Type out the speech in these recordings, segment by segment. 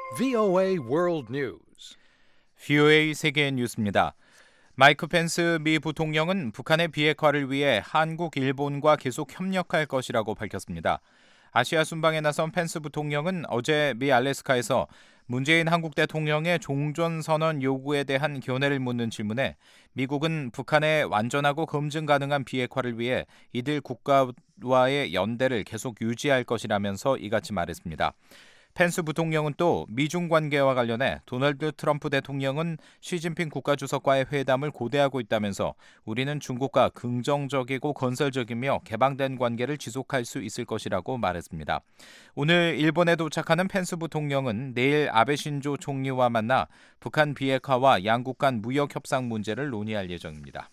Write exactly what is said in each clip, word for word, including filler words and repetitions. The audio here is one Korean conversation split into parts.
브이오에이 World News. 브이오에이 세계 뉴스입니다. 마이크 펜스 미 부통령은 북한의 비핵화를 위해 한국, 일본과 계속 협력할 것이라고 밝혔습니다. 아시아 순방에 나선 펜스 부통령은 어제 미 알래스카에서 문재인 한국 대통령의 종전선언 요구에 대한 견해를 묻는 질문에 미국은 북한의 완전하고 검증 가능한 비핵화를 위해 이들 국가와의 연대를 계속 유지할 것이라면서 이같이 말했습니다. 펜스 부통령은 또 미중 관계와 관련해 도널드 트럼프 대통령은 시진핑 국가주석과의 회담을 고대하고 있다면서 우리는 중국과 긍정적이고 건설적이며 개방된 관계를 지속할 수 있을 것이라고 말했습니다. 오늘 일본에 도착하는 펜스 부통령은 내일 아베 신조 총리와 만나 북한 비핵화와 양국 간 무역 협상 문제를 논의할 예정입니다.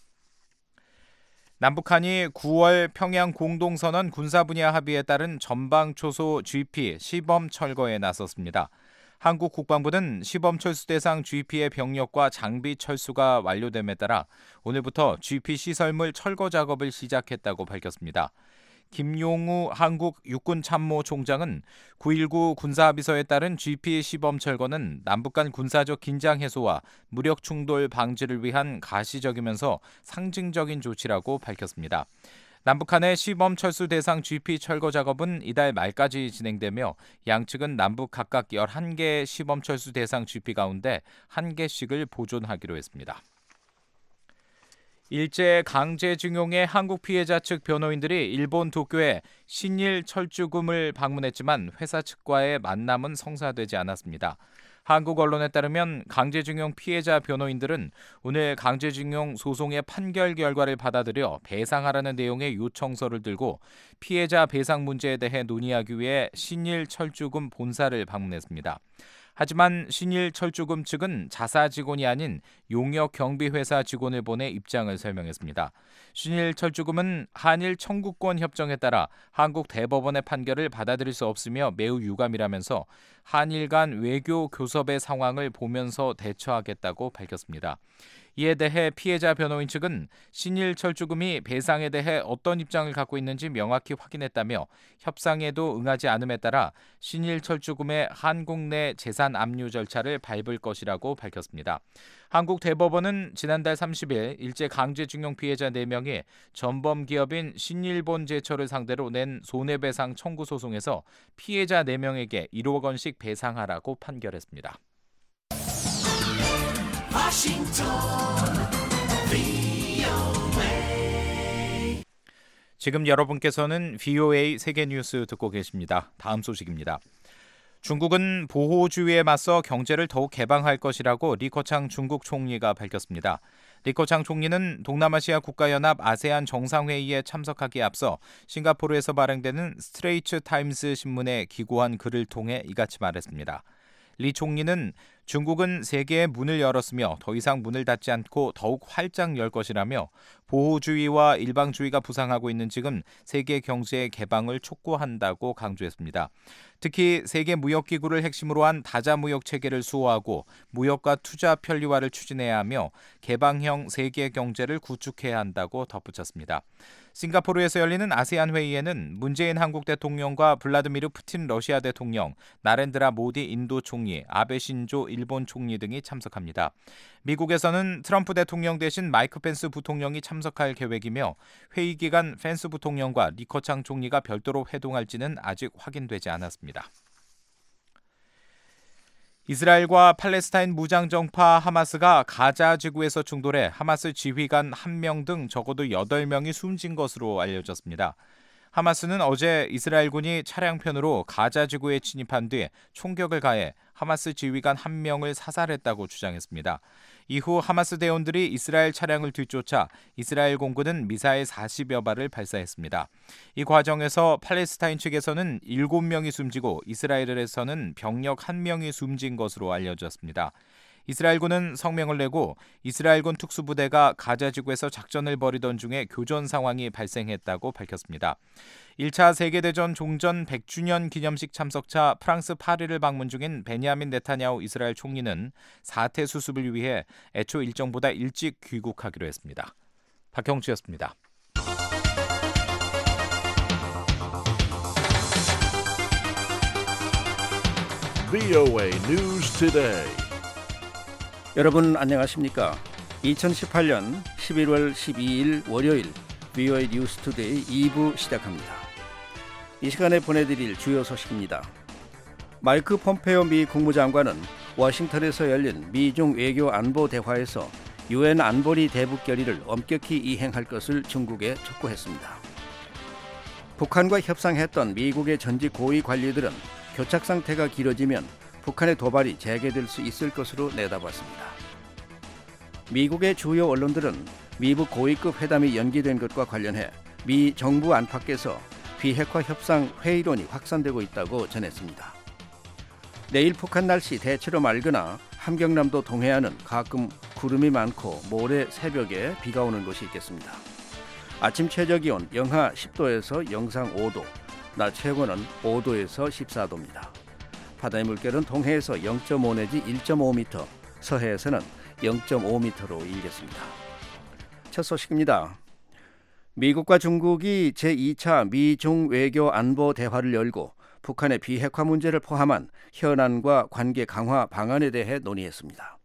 남북한이 구월 평양 공동선언 군사분야 합의에 따른 전방초소 지피 시범 철거에 나섰습니다. 한국 국방부는 시범 철수 대상 지피의 병력과 장비 철수가 완료됨에 따라 오늘부터 지피 시설물 철거 작업을 시작했다고 밝혔습니다. 김용우 한국 육군참모총장은 구일구 군사합의서에 따른 지피 시범 철거는 남북 간 군사적 긴장 해소와 무력 충돌 방지를 위한 가시적이면서 상징적인 조치라고 밝혔습니다. 남북한의 시범 철수 대상 지피 철거 작업은 이달 말까지 진행되며 양측은 남북 각각 열한 개의 시범 철수 대상 지피 가운데 한 개씩을 보존하기로 했습니다. 일제 강제징용의 한국 피해자 측 변호인들이 일본 도쿄의 신일 철주금을 방문했지만 회사 측과의 만남은 성사되지 않았습니다. 한국 언론에 따르면 강제징용 피해자 변호인들은 오늘 강제징용 소송의 판결 결과를 받아들여 배상하라는 내용의 요청서를 들고 피해자 배상 문제에 대해 논의하기 위해 신일 철주금 본사를 방문했습니다. 하지만 신일 철주금 측은 자사 직원이 아닌 용역 경비회사 직원을 보내 입장을 설명했습니다. 신일 철주금은 한일 청구권 협정에 따라 한국 대법원의 판결을 받아들일 수 없으며 매우 유감이라면서 한일 간 외교 교섭의 상황을 보면서 대처하겠다고 밝혔습니다. 이에 대해 피해자 변호인 측은 신일 철주금이 배상에 대해 어떤 입장을 갖고 있는지 명확히 확인했다며 협상에도 응하지 않음에 따라 신일 철주금의 한국 내 재산 압류 절차를 밟을 것이라고 밝혔습니다. 한국 대법원은 지난달 삼십일 일제 강제징용 피해자 네 명이 전범 기업인 신일본제철을 상대로 낸 손해배상 청구 소송에서 피해자 네 명에게 일억 원씩 배상하라고 판결했습니다. 지금 여러분께서는 브이오에이 세계뉴스 듣고 계십니다. 다음 소식입니다. 중국은 보호주의에 맞서 경제를 더욱 개방할 것이라고 리커창 중국 총리가 밝혔습니다. 리커창 총리는 동남아시아 국가연합 아세안 정상회의에 참석하기에 앞서 싱가포르에서 발행되는 스트레이트 타임스 신문에 기고한 글을 통해 이같이 말했습니다. 리 총리는 중국은 세계의 문을 열었으며 더 이상 문을 닫지 않고 더욱 활짝 열 것이라며 보호주의와 일방주의가 부상하고 있는 지금 세계 경제의 개방을 촉구한다고 강조했습니다. 특히 세계무역기구를 핵심으로 한 다자무역 체계를 수호하고 무역과 투자 편리화를 추진해야 하며 개방형 세계 경제를 구축해야 한다고 덧붙였습니다. 싱가포르에서 열리는 아세안 회의에는 문재인 한국 대통령과 블라디미르 푸틴 러시아 대통령, 나렌드라 모디 인도 총리, 아베 신조 일본 총리 등이 참석합니다. 미국에서는 트럼프 대통령 대신 마이크 펜스 부통령이 참석할 계획이며 회의 기간 펜스 부통령과 리커창 총리가 별도로 회동할지는 아직 확인되지 않았습니다. 이스라엘과 팔레스타인 무장정파 하마스가 가자 지구에서 충돌해 하마스 지휘관 한 명 등 적어도 여덟 명이 숨진 것으로 알려졌습니다. 하마스는 어제 이스라엘군이 차량편으로 가자 지구에 진입한 뒤 총격을 가해 하마스 지휘관 한 명을 사살했다고 주장했습니다. 이후 하마스 대원들이 이스라엘 차량을 뒤쫓아 이스라엘 공군은 미사일 사십여 발을 발사했습니다. 이 과정에서 팔레스타인 측에서는 일곱 명이 숨지고 이스라엘에서는 병력 한 명이 숨진 것으로 알려졌습니다. 이스라엘군은 성명을 내고 이스라엘군 특수부대가 가자지구에서 작전을 벌이던 중에 교전 상황이 발생했다고 밝혔습니다. 일 차 세계대전 종전 백 주년 기념식 참석차 프랑스 파리를 방문 중인 베냐민 네타냐후 이스라엘 총리는 사태 수습을 위해 애초 일정보다 일찍 귀국하기로 했습니다. 박형주였습니다. 브이오에이 News Today. 여러분 안녕하십니까? 이천십팔년 십일월 십이일 월요일 브이오에이 뉴스 투데이 이 부 시작합니다. 이 시간에 보내드릴 주요 소식입니다. 마이크 폼페오 미 국무장관은 워싱턴에서 열린 미중 외교 안보 대화에서 유엔 안보리 대북 결의를 엄격히 이행할 것을 중국에 촉구했습니다. 북한과 협상했던 미국의 전직 고위 관리들은 교착 상태가 길어지면 북한의 도발이 재개될 수 있을 것으로 내다봤습니다. 미국의 주요 언론들은 미북 고위급 회담이 연기된 것과 관련해 미 정부 안팎에서 비핵화 협상 회의론이 확산되고 있다고 전했습니다. 내일 북한 날씨 대체로 맑으나 함경남도 동해안은 가끔 구름이 많고 모레 새벽에 비가 오는 곳이 있겠습니다. 아침 최저기온 영하 십도에서 영상 오도, 낮 최고는 오도에서 십사도입니다. 바다의 물결은 동해에서 영점오 내지 일점오 미터, 서해에서는 영점오 미터로 일겠습니다. 첫 소식입니다. 미국과 중국이 제이차 미중 외교 안보 대화를 열고 북한의 비핵화 문제를 포함한 현안과 관계 강화 방안에 대해 논의했습니다.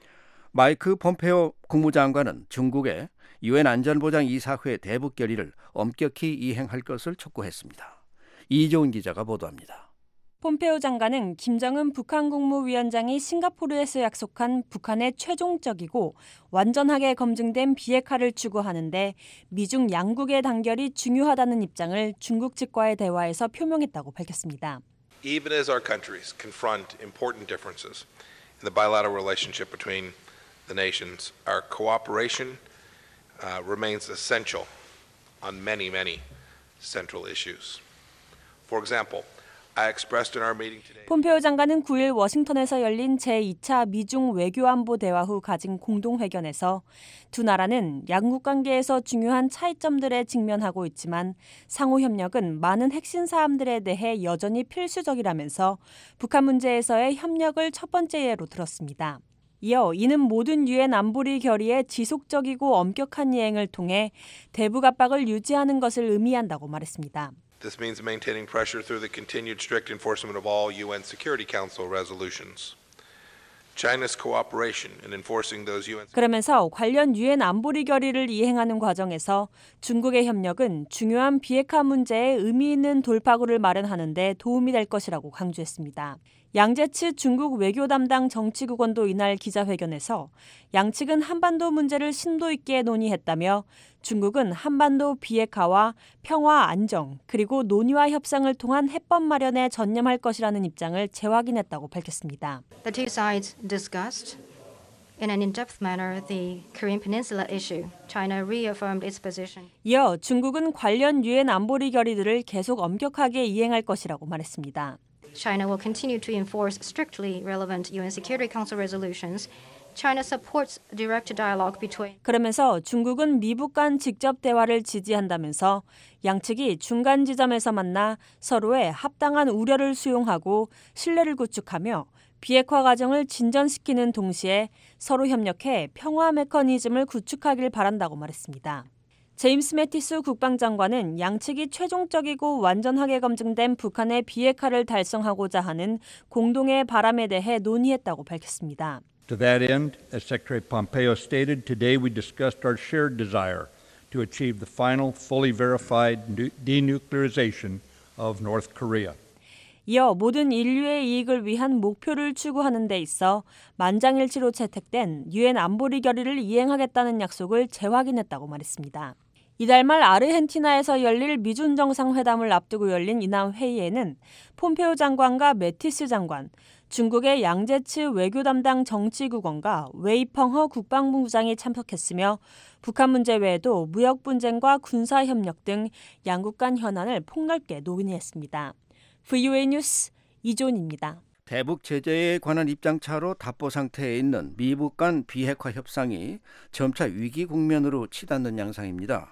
마이크 폼페오 국무장관은 중국에 유엔 안전보장이사회 대북 결의를 엄격히 이행할 것을 촉구했습니다. 이조은 기자가 보도합니다. 폼페오 장관은 김정은 북한 국무위원장이 싱가포르에서 약속한 북한의 최종적이고 완전하게 검증된 비핵화를 추구하는데 미중 양국의 단결이 중요하다는 입장을 중국 측과의 대화에서 표명했다고 밝혔습니다. Even as our countries confront important differences in the bilateral relationship between the nations, our cooperation uh, remains essential on many, many central issues. For example, I expressed in our meeting today. 폼페오 장관은 구일 워싱턴에서 열린 제이차 미중 외교안보 대화 후 가진 공동회견에서 두 나라는 양국 관계에서 중요한 차이점들에 직면하고 있지만 상호 협력은 많은 핵심 사안들에 대해 여전히 필수적이라면서 북한 문제에서의 협력을 첫 번째 예로 들었습니다. 이어 이는 모든 유엔 안보리 결의의 지속적이고 엄격한 이행을 통해 대북 압박을 유지하는 것을 의미한다고 말했습니다. This means maintaining pressure through the continued strict enforcement of all U N Security Council resolutions. China's cooperation in enforcing those U N 그러면서 관련 유엔 안보리 결의를 이행하는 과정에서 중국의 협력은 중요한 비핵화 문제에 의미 있는 돌파구를 마련하는 데 도움이 될 것이라고 강조했습니다. 양재츠 중국 외교 담당 정치국원도 이날 기자회견에서 양측은 한반도 문제를 심도 있게 논의했다며 중국은 한반도 비핵화와 평화 안정 그리고 논의와 협상을 통한 해법 마련에 전념할 것이라는 입장을 재확인했다고 밝혔습니다. The two sides discussed in an in-depth manner the Korean Peninsula issue. China reaffirmed its position. 이어 중국은 관련 유엔 안보리 결의들을 계속 엄격하게 이행할 것이라고 말했습니다. China will continue to enforce strictly relevant U N Security Council resolutions. China supports direct dialogue between. 그러면서 중국은 미북 간 직접 대화를 지지한다면서 양측이 중간 지점에서 만나 서로의 합당한 우려를 수용하고 신뢰를 구축하며 비핵화 과정을 진전시키는 동시에 서로 협력해 평화 메커니즘을 구축하길 바란다고 말했습니다. 제임스 매티스 국방장관은 양측이 최종적이고 완전하게 검증된 북한의 비핵화를 달성하고자 하는 공동의 바람에 대해 논의했다고 밝혔습니다. To that end, as Secretary Pompeo stated, today we discussed our shared desire to achieve the final, fully verified denuclearization of North Korea. 이어 모든 인류의 이익을 위한 목표를 추구하는 데 있어 만장일치로 채택된 유엔 안보리 결의를 이행하겠다는 약속을 재확인했다고 말했습니다. 이달 말 아르헨티나에서 열릴 미중 정상회담을 앞두고 열린 이날 회의에는 폼페오 장관과 매티스 장관, 중국의 양재츠 외교 담당 정치국원과 웨이펑허 국방부장이 참석했으며 북한 문제 외에도 무역 분쟁과 군사 협력 등 양국 간 현안을 폭넓게 논의했습니다. 브이오에이 뉴스 이존입니다. 대북 제재에 관한 입장차로 답보 상태에 있는 미북 간 비핵화 협상이 점차 위기 국면으로 치닫는 양상입니다.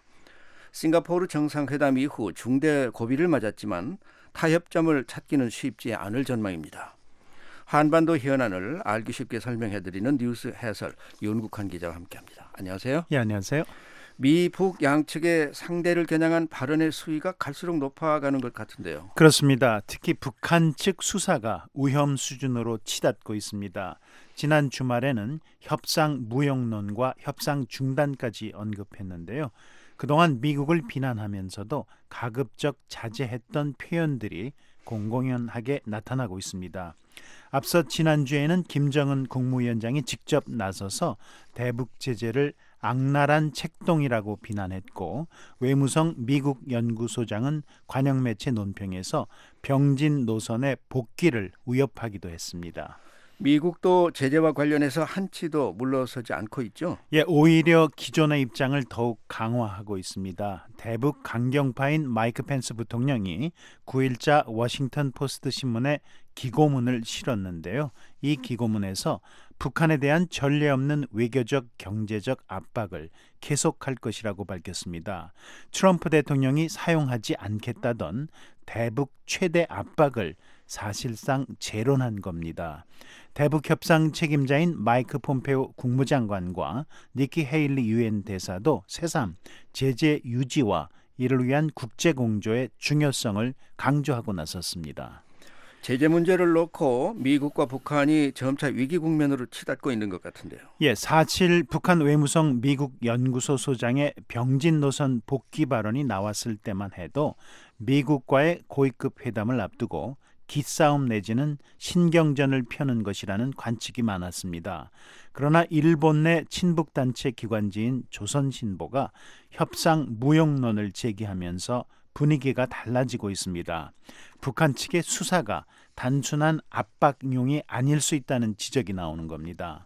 싱가포르 정상회담 이후 중대 고비를 맞았지만 타협점을 찾기는 쉽지 않을 전망입니다. 한반도 현안을 알기 쉽게 설명해드리는 뉴스 해설 윤국환 기자와 함께합니다. 안녕하세요. 예, 안녕하세요. 미, 북 양측의 상대를 겨냥한 발언의 수위가 갈수록 높아가는 것 같은데요. 그렇습니다. 특히 북한 측 수사가 위험 수준으로 치닫고 있습니다. 지난 주말에는 협상 무용론과 협상 중단까지 언급했는데요. 그동안 미국을 비난하면서도 가급적 자제했던 표현들이 공공연하게 나타나고 있습니다. 앞서 지난주에는 김정은 국무위원장이 직접 나서서 대북 제재를 악랄한 책동이라고 비난했고, 외무성 미국 연구소장은 관영매체 논평에서 병진 노선의 복귀를 위협하기도 했습니다. 미국도 제재와 관련해서 한치도 물러서지 않고 있죠. 예, 오히려 기존의 입장을 더욱 강화하고 있습니다. 대북 강경파인 마이크 펜스 부통령이 구일자 워싱턴 포스트 신문에 기고문을 실었는데요. 이 기고문에서 북한에 대한 전례 없는 외교적, 경제적 압박을 계속할 것이라고 밝혔습니다. 트럼프 대통령이 사용하지 않겠다던 대북 최대 압박을 사실상 재론한 겁니다. 대북 협상 책임자인 마이크 폼페오 국무장관과 니키 헤일리 유엔 대사도 새삼 제재 유지와 이를 위한 국제 공조의 중요성을 강조하고 나섰습니다. 제재 문제를 놓고 미국과 북한이 점차 위기 국면으로 치닫고 있는 것 같은데요. 예, 사칠 북한 외무성 미국 연구소 소장의 병진 노선 복귀 발언이 나왔을 때만 해도 미국과의 고위급 회담을 앞두고 기싸움 내지는 신경전을 펴는 것이라는 관측이 많았습니다. 그러나 일본 내 친북단체 기관지인 조선신보가 협상 무용론을 제기하면서 분위기가 달라지고 있습니다. 북한 측의 수사가 단순한 압박용이 아닐 수 있다는 지적이 나오는 겁니다.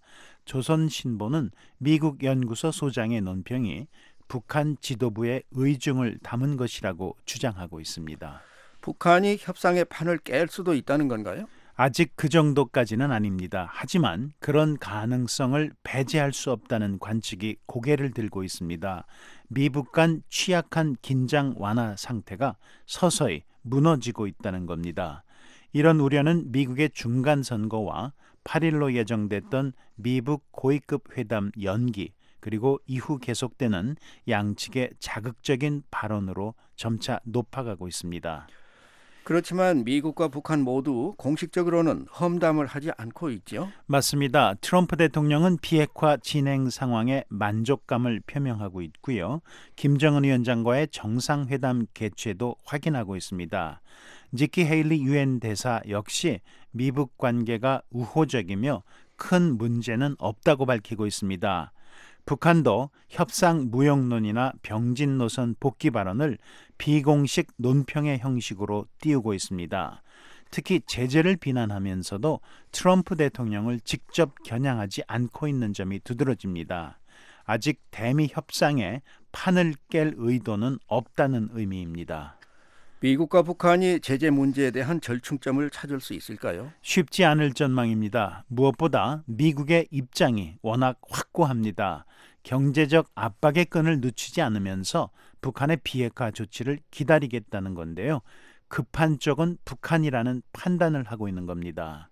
조선신보는 미국 연구소 소장의 논평이 북한 지도부의 의중을 담은 것이라고 주장하고 있습니다. 북한이 협상의 판을 깰 수도 있다는 건가요? 아직 그 정도까지는 아닙니다. 하지만 그런 가능성을 배제할 수 없다는 관측이 고개를 들고 있습니다. 미북 간 취약한 긴장 완화 상태가 서서히 무너지고 있다는 겁니다. 이런 우려는 미국의 중간 선거와 팔일로 예정됐던 미북 고위급 회담 연기, 그리고 이후 계속되는 양측의 자극적인 발언으로 점차 높아가고 있습니다. 그렇지만 미국과 북한 모두 공식적으로는 험담을 하지 않고 있죠. 맞습니다. 트럼프 대통령은 비핵화 진행 상황에 만족감을 표명하고 있고요. 김정은 위원장과의 정상회담 개최도 확인하고 있습니다. 니키 헤일리 유엔 대사 역시 미북 관계가 우호적이며 큰 문제는 없다고 밝히고 있습니다. 북한도 협상 무용론이나 병진 노선 복귀 발언을 비공식 논평의 형식으로 띄우고 있습니다. 특히 제재를 비난하면서도 트럼프 대통령을 직접 겨냥하지 않고 있는 점이 두드러집니다. 아직 대미 협상에 판을 깰 의도는 없다는 의미입니다. 미국과 북한이 제재 문제에 대한 절충점을 찾을 수 있을까요? 쉽지 않을 전망입니다. 무엇보다 미국의 입장이 워낙 확고합니다. 경제적 압박의 끈을 늦추지 않으면서 북한의 비핵화 조치를 기다리겠다는 건데요. 급한 쪽은 북한이라는 판단을 하고 있는 겁니다.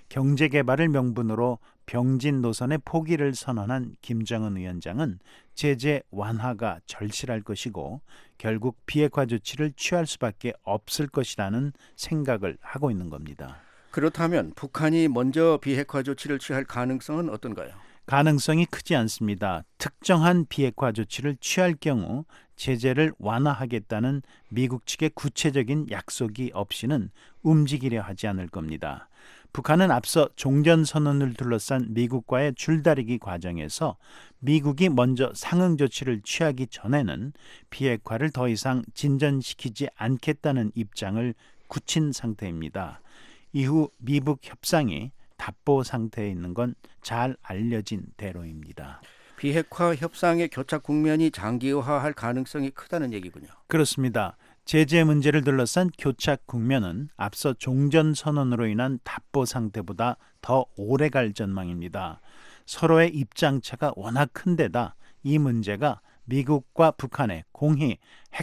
경제개발을 명분으로 병진 노선의 포기를 선언한 김정은 위원장은 제재 완화가 절실할 것이고 결국 비핵화 조치를 취할 수밖에 없을 것이라는 생각을 하고 있는 겁니다. 그렇다면 북한이 먼저 비핵화 조치를 취할 가능성은 어떤가요? 가능성이 크지 않습니다. 특정한 비핵화 조치를 취할 경우 제재를 완화하겠다는 미국 측의 구체적인 약속이 없이는 움직이려 하지 않을 겁니다. 북한은 앞서 종전선언을 둘러싼 미국과의 줄다리기 과정에서 미국이 먼저 상응 조치를 취하기 전에는 비핵화를 더 이상 진전시키지 않겠다는 입장을 굳힌 상태입니다. 이후 미북 협상이 답보 상태에 있는 건 잘 알려진 대로입니다. 비핵화 협상의 교착 국면이 장기화할 가능성이 크다는 얘기군요. 그렇습니다. 제재 문제를 둘러싼 교착 국면은 앞서 종전선언으로 인한 답보 상태보다 더 오래갈 전망입니다. 서로의 입장차가 워낙 큰 데다 이 문제가 미국과 북한의 공히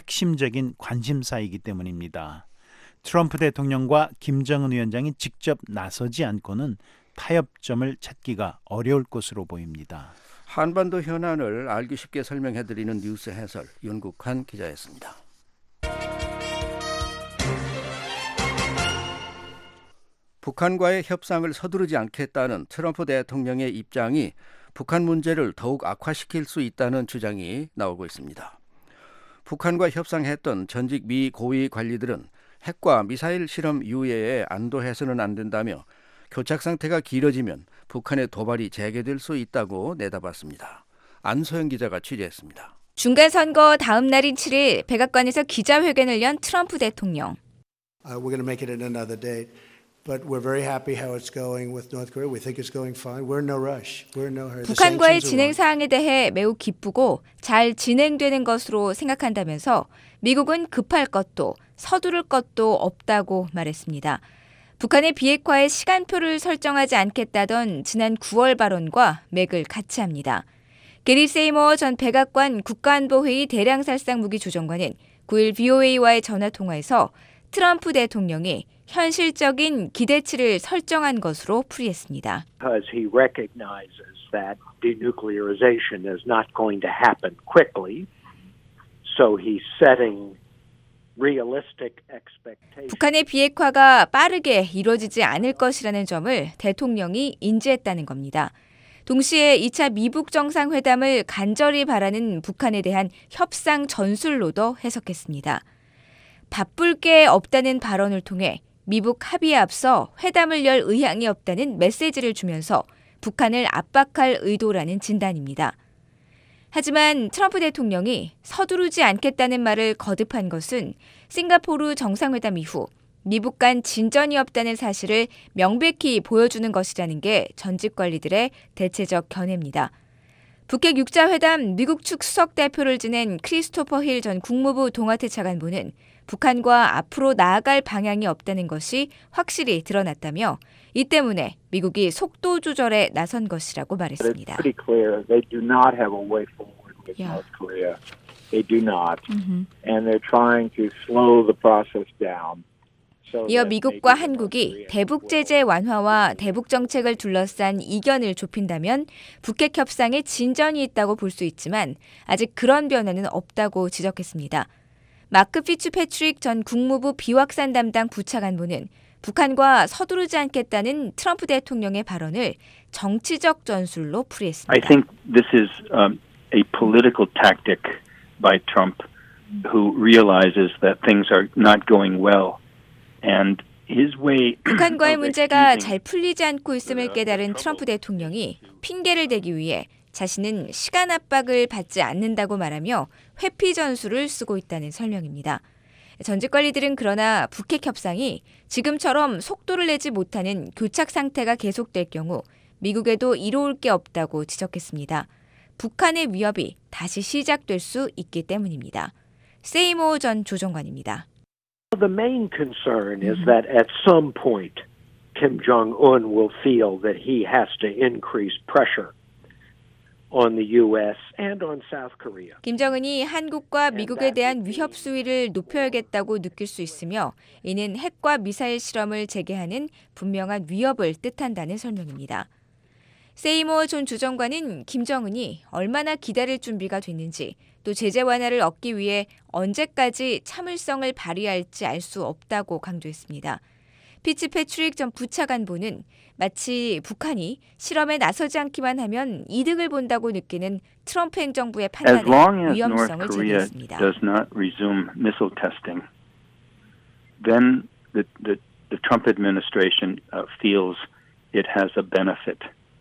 핵심적인 관심사이기 때문입니다. 트럼프 대통령과 김정은 위원장이 직접 나서지 않고는 타협점을 찾기가 어려울 것으로 보입니다. 한반도 현안을 알기 쉽게 설명해드리는 뉴스 해설 윤국환 기자였습니다. 북한과의 협상을 서두르지 않겠다는 트럼프 대통령의 입장이 북한 문제를 더욱 악화시킬 수 있다는 주장이 나오고 있습니다. 북한과 협상했던 전직 미 고위 관리들은 핵과 미사일 실험 유예에 안도해서는 안 된다며 교착 상태가 길어지면 북한의 도발이 재개될 수 있다고 내다봤습니다. 안소영 기자가 취재했습니다. 중간선거 다음 날인 칠 일 백악관에서 기자회견을 연 트럼프 대통령. Uh, we're going to make it at another date. But we're very happy how it's going with North Korea. We think it's going fine. We're in no rush. We're in no hurry. 북한과의 진행 사항에 대해 매우 기쁘고 잘 진행되는 것으로 생각한다면서 미국은 급할 것도 서두를 것도 없다고 말했습니다. 북한의 비핵화에 시간표를 설정하지 않겠다던 지난 구월 발언과 맥을 같이 합니다. 게리 세이머 전 백악관 국가안보회의 대량살상 무기조정관은 구 일 브이오에이와의 전화통화에서 트럼프 대통령이 현실적인 기대치를 설정한 것으로 풀이했습니다. Because he recognizes that denuclearization is not going to happen quickly, so he's setting realistic expectations. 북한의 비핵화가 빠르게 이루어지지 않을 것이라는 점을 대통령이 인지했다는 겁니다. 동시에 이 차 미북 정상회담을 간절히 바라는 북한에 대한 협상 전술로도 해석했습니다. 바쁠 게 없다는 발언을 통해 미북 합의에 앞서 회담을 열 의향이 없다는 메시지를 주면서 북한을 압박할 의도라는 진단입니다. 하지만 트럼프 대통령이 서두르지 않겠다는 말을 거듭한 것은 싱가포르 정상회담 이후 미북 간 진전이 없다는 사실을 명백히 보여주는 것이라는 게 전직 관리들의 대체적 견해입니다. 북핵 육 자 회담 미국 측 수석 대표를 지낸 크리스토퍼 힐 전 국무부 동아태 차관보는 북한과 앞으로 나아갈 방향이 없다는 것이 확실히 드러났다며 이 때문에 미국이 속도 조절에 나선 것이라고 말했습니다. It's pretty clear they do not have a way forward with Yeah. North Korea. They do not. Mm-hmm. And they're trying to slow the process down. So 이어 that 미국과 maybe North 한국이 Korea 대북 will- 제재 완화와 대북 정책을 둘러싼 이견을 좁힌다면 북핵 협상에 진전이 있다고 볼 수 있지만 아직 그런 변화는 없다고 지적했습니다. 마크 피츠패트릭 전 국무부 비확산 담당 부차관보는 북한과 서두르지 않겠다는 트럼프 대통령의 발언을 정치적 전술로 풀이했습니다. I think this is um, a political tactic by Trump, who realizes that things are not going well, and his way. 북한과의 문제가 잘 풀리지 않고 있음을 깨달은 트럼프 대통령이 핑계를 대기 위해 자신은 시간 압박을 받지 않는다고 말하며 회피 전술을 쓰고 있다는 설명입니다. 전직 관리들은 그러나 북핵 협상이 지금처럼 속도를 내지 못하는 교착 상태가 계속될 경우 미국에도 이로울 게 없다고 지적했습니다. 북한의 위협이 다시 시작될 수 있기 때문입니다. 세이모 전 조정관입니다. The main concern is that at some point Kim Jong-un will feel that he has to increase pressure on the U S and on South Korea. 김정은이 한국과 미국에 대한 위협 수위를 높여야겠다고 느낄 수 있으며 이는 핵과 미사일 실험을 재개하는 분명한 위협을 뜻한다는 설명입니다. 세이모 전 주정관은 김정은이 얼마나 기다릴 준비가 됐는지 또 제재 완화를 얻기 위해 언제까지 참을성을 발휘할지 알 수 없다고 강조했습니다. 피츠패트릭 전 부차관보는 마치 북한이 실험에 나서지 않기만 하면 이득을 본다고 느끼는 트럼프 행정부의 판단에 위험성을 제기했습니다. As long as North Korea does not resume missile testing, then the, the, the Trump administration uh, feels it has a benefit.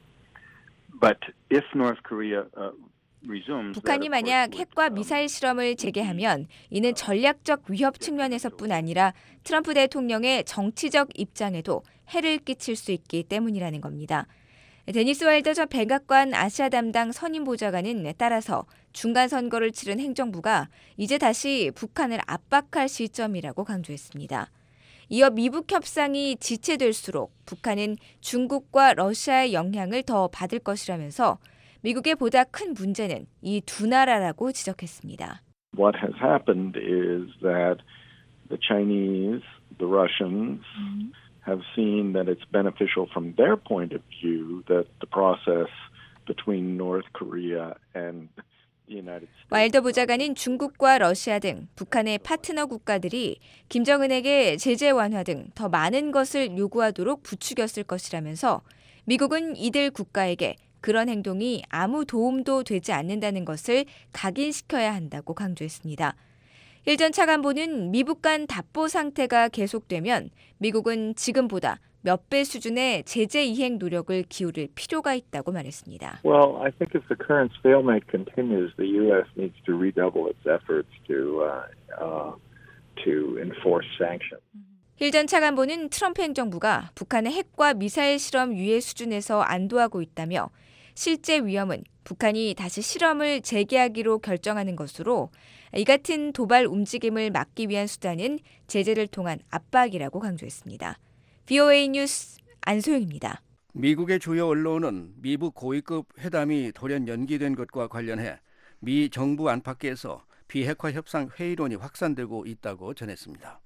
But if North Korea uh, 북한이 만약 핵과 미사일 실험을 재개하면 이는 전략적 위협 측면에서뿐 아니라 트럼프 대통령의 정치적 입장에도 해를 끼칠 수 있기 때문이라는 겁니다. 데니스 와일더 전 백악관 아시아 담당 선임 보좌관은 따라서 중간 선거를 치른 행정부가 이제 다시 북한을 압박할 시점이라고 강조했습니다. 이어 미북 협상이 지체될수록 북한은 중국과 러시아의 영향을 더 받을 것이라면서 미국의 보다 큰 문제는 이 두 나라라고 지적했습니다. What has happened is that the Chinese, the Russians have seen that it's beneficial from their point of view that the process between North Korea and the United States. 와일더 보좌관은 중국과 러시아 등 북한의 파트너 국가들이 김정은에게 제재 완화 등 더 많은 것을 요구하도록 부추겼을 것이라면서 미국은 이들 국가에게 그런 행동이 아무 도움도 되지 않는다는 것을 각인시켜야 한다고 강조했습니다. 일 전 차관보는 미북 간 답보 상태가 계속되면 미국은 지금보다 몇 배 수준의 제재 이행 노력을 기울일 필요가 있다고 말했습니다. Well, I think if the current stalemate continues, the U S needs to redouble its efforts to uh, uh, to enforce sanctions. 힐 전 차관보는 트럼프 행정부가 북한의 핵과 미사일 실험 유예 수준에서 안도하고 있다며 실제 위험은 북한이 다시 실험을 재개하기로 결정하는 것으로 이 같은 도발 움직임을 막기 위한 수단은 제재를 통한 압박이라고 강조했습니다. 브이오에이 뉴스 안소영입니다. 미국의 주요 언론은 미북 고위급 회담이 돌연 연기된 것과 관련해 미 정부 안팎에서 비핵화 협상 회의론이 확산되고 있다고 전했습니다.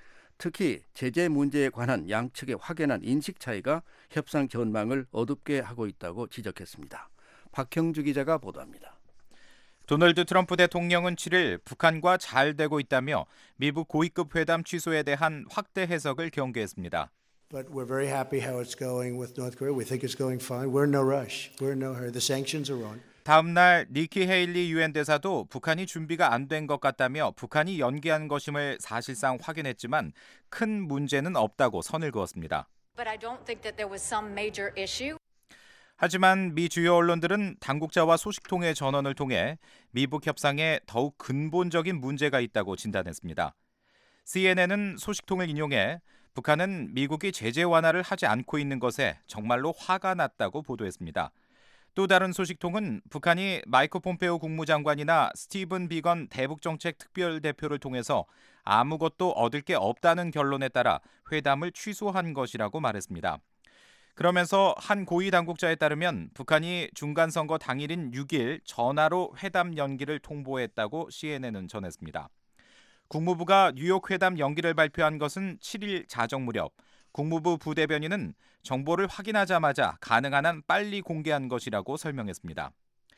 특히 제재 문제에 관한 양측의 확연한 인식 차이가 협상 전망을 어둡게 하고 있다고 지적했습니다. 박형주 기자가 보도합니다. 도널드 트럼프 대통령은 칠 일 북한과 잘 되고 있다며 미북 고위급 회담 취소에 대한 확대 해석을 경계했습니다. But we're very happy how it's going with North Korea. We think it's going fine. We're in no rush. We're in no hurry. The sanctions are on. 다음 날 니키 헤일리 유엔 대사도 북한이 준비가 안 된 것 같다며 북한이 연기한 것임을 사실상 확인했지만 큰 문제는 없다고 선을 그었습니다. But I don't think that there was some major issue. 하지만 미 주요 언론들은 당국자와 소식통의 전원을 통해 미북 협상에 더욱 근본적인 문제가 있다고 진단했습니다. 씨엔엔은 소식통을 인용해 북한은 미국이 제재 완화를 하지 않고 있는 것에 정말로 화가 났다고 보도했습니다. 또 다른 소식통은 북한이 마이크 폼페오 국무장관이나 스티븐 비건 대북정책 특별대표를 통해서 아무것도 얻을 게 없다는 결론에 따라 회담을 취소한 것이라고 말했습니다. 그러면서 한 고위 당국자에 따르면 북한이 중간선거 당일인 육 일 전화로 회담 연기를 통보했다고 씨엔엔은 전했습니다. 국무부가 뉴욕 회담 연기를 발표한 것은 칠 일 자정 무렵, 국무부 부대변인은 정보를 확인하자마자 가능한 한 빨리 공개한 것이라고 설명했습니다.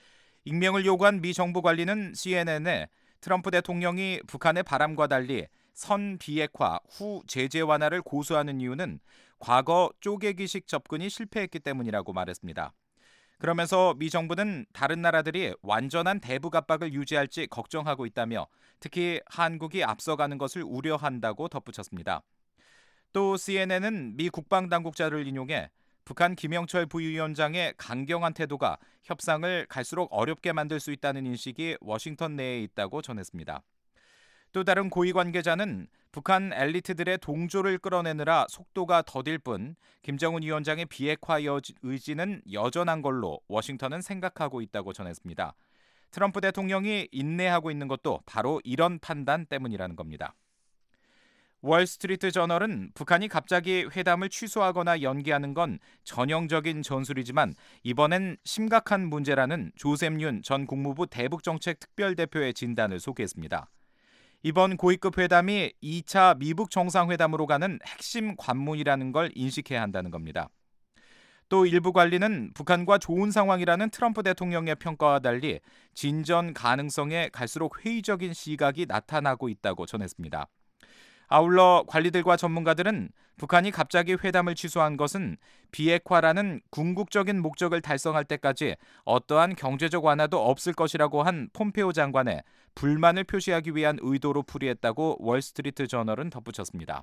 익명을 요구한 미 정부 관리는 씨엔엔에 트럼프 대통령이 북한의 바람과 달리 선 비핵화 후 제재 완화를 고수하는 이유는 과거 쪼개기식 접근이 실패했기 때문이라고 말했습니다. 그러면서 미 정부는 다른 나라들이 완전한 대북 압박을 유지할지 걱정하고 있다며 특히 한국이 앞서가는 것을 우려한다고 덧붙였습니다. 또 씨엔엔은 미 국방당국자를 인용해 북한 김영철 부위원장의 강경한 태도가 협상을 갈수록 어렵게 만들 수 있다는 인식이 워싱턴 내에 있다고 전했습니다. 또 다른 고위 관계자는 북한 엘리트들의 동조를 끌어내느라 속도가 더딜 뿐 김정은 위원장의 비핵화 의지는 여전한 걸로 워싱턴은 생각하고 있다고 전했습니다. 트럼프 대통령이 인내하고 있는 것도 바로 이런 판단 때문이라는 겁니다. 월스트리트 저널은 북한이 갑자기 회담을 취소하거나 연기하는 건 전형적인 전술이지만 이번엔 심각한 문제라는 조셉 윤 전 국무부 대북정책 특별대표의 진단을 소개했습니다. 이번 고위급 회담이 이 차 미북 정상회담으로 가는 핵심 관문이라는 걸 인식해야 한다는 겁니다. 또 일부 관리는 북한과 좋은 상황이라는 트럼프 대통령의 평가와 달리 진전 가능성에 갈수록 회의적인 시각이 나타나고 있다고 전했습니다. 아울러 관리들과 전문가들은 북한이 갑자기 회담을 취소한 것은 비핵화라는 궁극적인 목적을 달성할 때까지 어떠한 경제적 완화도 없을 것이라고 한 폼페오 장관의 불만을 표시하기 위한 의도로 풀이했다고 월스트리트 저널은 덧붙였습니다.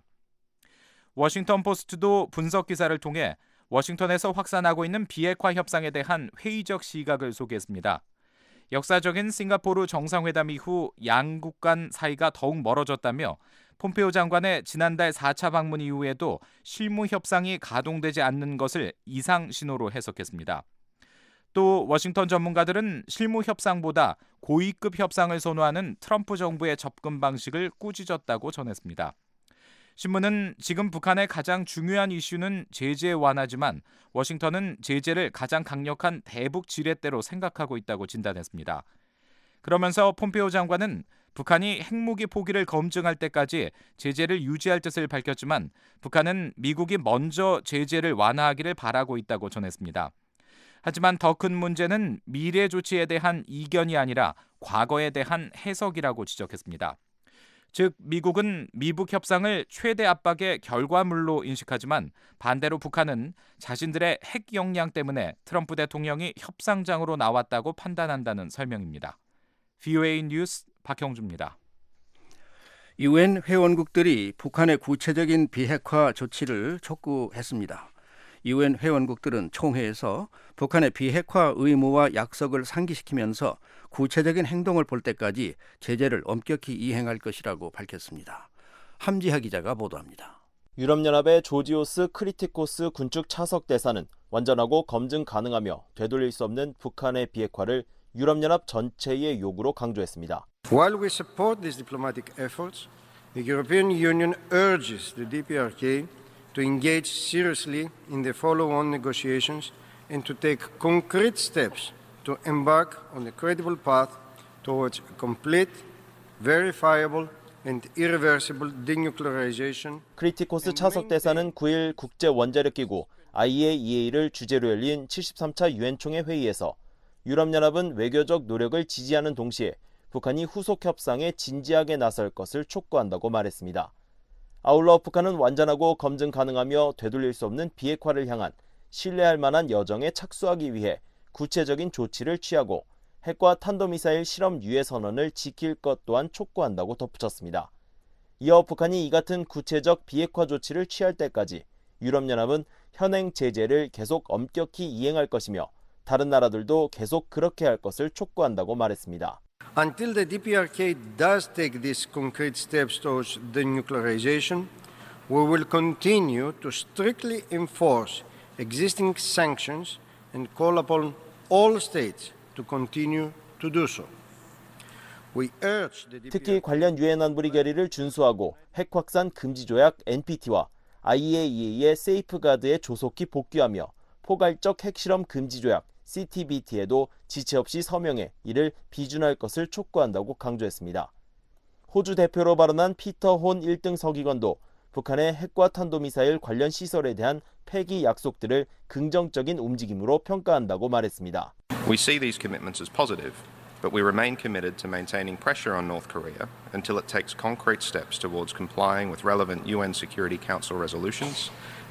워싱턴 포스트도 분석 기사를 통해 워싱턴에서 확산하고 있는 비핵화 협상에 대한 회의적 시각을 소개했습니다. 역사적인 싱가포르 정상회담 이후 양국 간 사이가 더욱 멀어졌다며 폼페오 장관의 지난달 사 차 방문 이후에도 실무 협상이 가동되지 않는 것을 이상 신호로 해석했습니다. 또 워싱턴 전문가들은 실무 협상보다 고위급 협상을 선호하는 트럼프 정부의 접근 방식을 꾸짖었다고 전했습니다. 신문은 지금 북한의 가장 중요한 이슈는 제재 완화지만 워싱턴은 제재를 가장 강력한 대북 지렛대로 생각하고 있다고 진단했습니다. 그러면서 폼페오 장관은 북한이 핵무기 포기를 검증할 때까지 제재를 유지할 뜻을 밝혔지만 북한은 미국이 먼저 제재를 완화하기를 바라고 있다고 전했습니다. 하지만 더 큰 문제는 미래 조치에 대한 이견이 아니라 과거에 대한 해석이라고 지적했습니다. 즉 미국은 미북 협상을 최대 압박의 결과물로 인식하지만 반대로 북한은 자신들의 핵 역량 때문에 트럼프 대통령이 협상장으로 나왔다고 판단한다는 설명입니다. 브이오에이 뉴스 박형주입니다. 유엔 회원국들이 북한의 구체적인 비핵화 조치를 촉구했습니다. 유엔 회원국들은 총회에서 북한의 비핵화 의무와 약속을 상기시키면서 구체적인 행동을 볼 때까지 제재를 엄격히 이행할 것이라고 밝혔습니다. 함지하 기자가 보도합니다. 유럽연합의 조지오스 크리티코스 군축 차석 대사는 완전하고 검증 가능하며 되돌릴 수 없는 북한의 비핵화를 유럽연합 전체의 요구로 강조했습니다. While we support these diplomatic efforts, the European Union urges the 디피아르케이 to engage seriously in the follow-on negotiations and to take concrete steps to embark on a credible path towards a complete, verifiable and irreversible denuclearization. 크리티코스 차석 대사는 구일 국제 원자력 기구 아이에이이에이를 주재로 열린 칠십삼 차 유엔 총회 회의에서 유럽연합은 외교적 노력을 지지하는 동시에 북한이 후속 협상에 진지하게 나설 것을 촉구한다고 말했습니다. 아울러 북한은 완전하고 검증 가능하며 되돌릴 수 없는 비핵화를 향한 신뢰할 만한 여정에 착수하기 위해 구체적인 조치를 취하고 핵과 탄도미사일 실험 유예 선언을 지킬 것 또한 촉구한다고 덧붙였습니다. 이어 북한이 이 같은 구체적 비핵화 조치를 취할 때까지 유럽연합은 현행 제재를 계속 엄격히 이행할 것이며 다른 나라들도 계속 그렇게 할 것을 촉구한다고 말했습니다. Until the 디피아르케이 does take these concrete steps towards denuclearization, we will continue to strictly enforce existing sanctions and call upon all states to continue to do so. We urge the 특히 관련 유엔 안보리 결의를 준수하고 핵 확산 금지 조약 엔피티와 아이에이이에이의 세이프가드에 조속히 복귀하며 포괄적 핵실험 금지 조약 씨티비티에도 지체 없이 서명해 이를 비준할 것을 촉구한다고 강조했습니다. 호주 대표로 발언한 피터 혼 일 등 서기관도 북한의 핵과 탄도미사일 관련 시설에 대한 폐기 약속들을 긍정적인 움직임으로 평가한다고 말했습니다. We see these commitments as positive, but we remain committed to maintaining pressure on North Korea until it takes concrete steps towards complying with relevant 유엔 Security Council resolutions.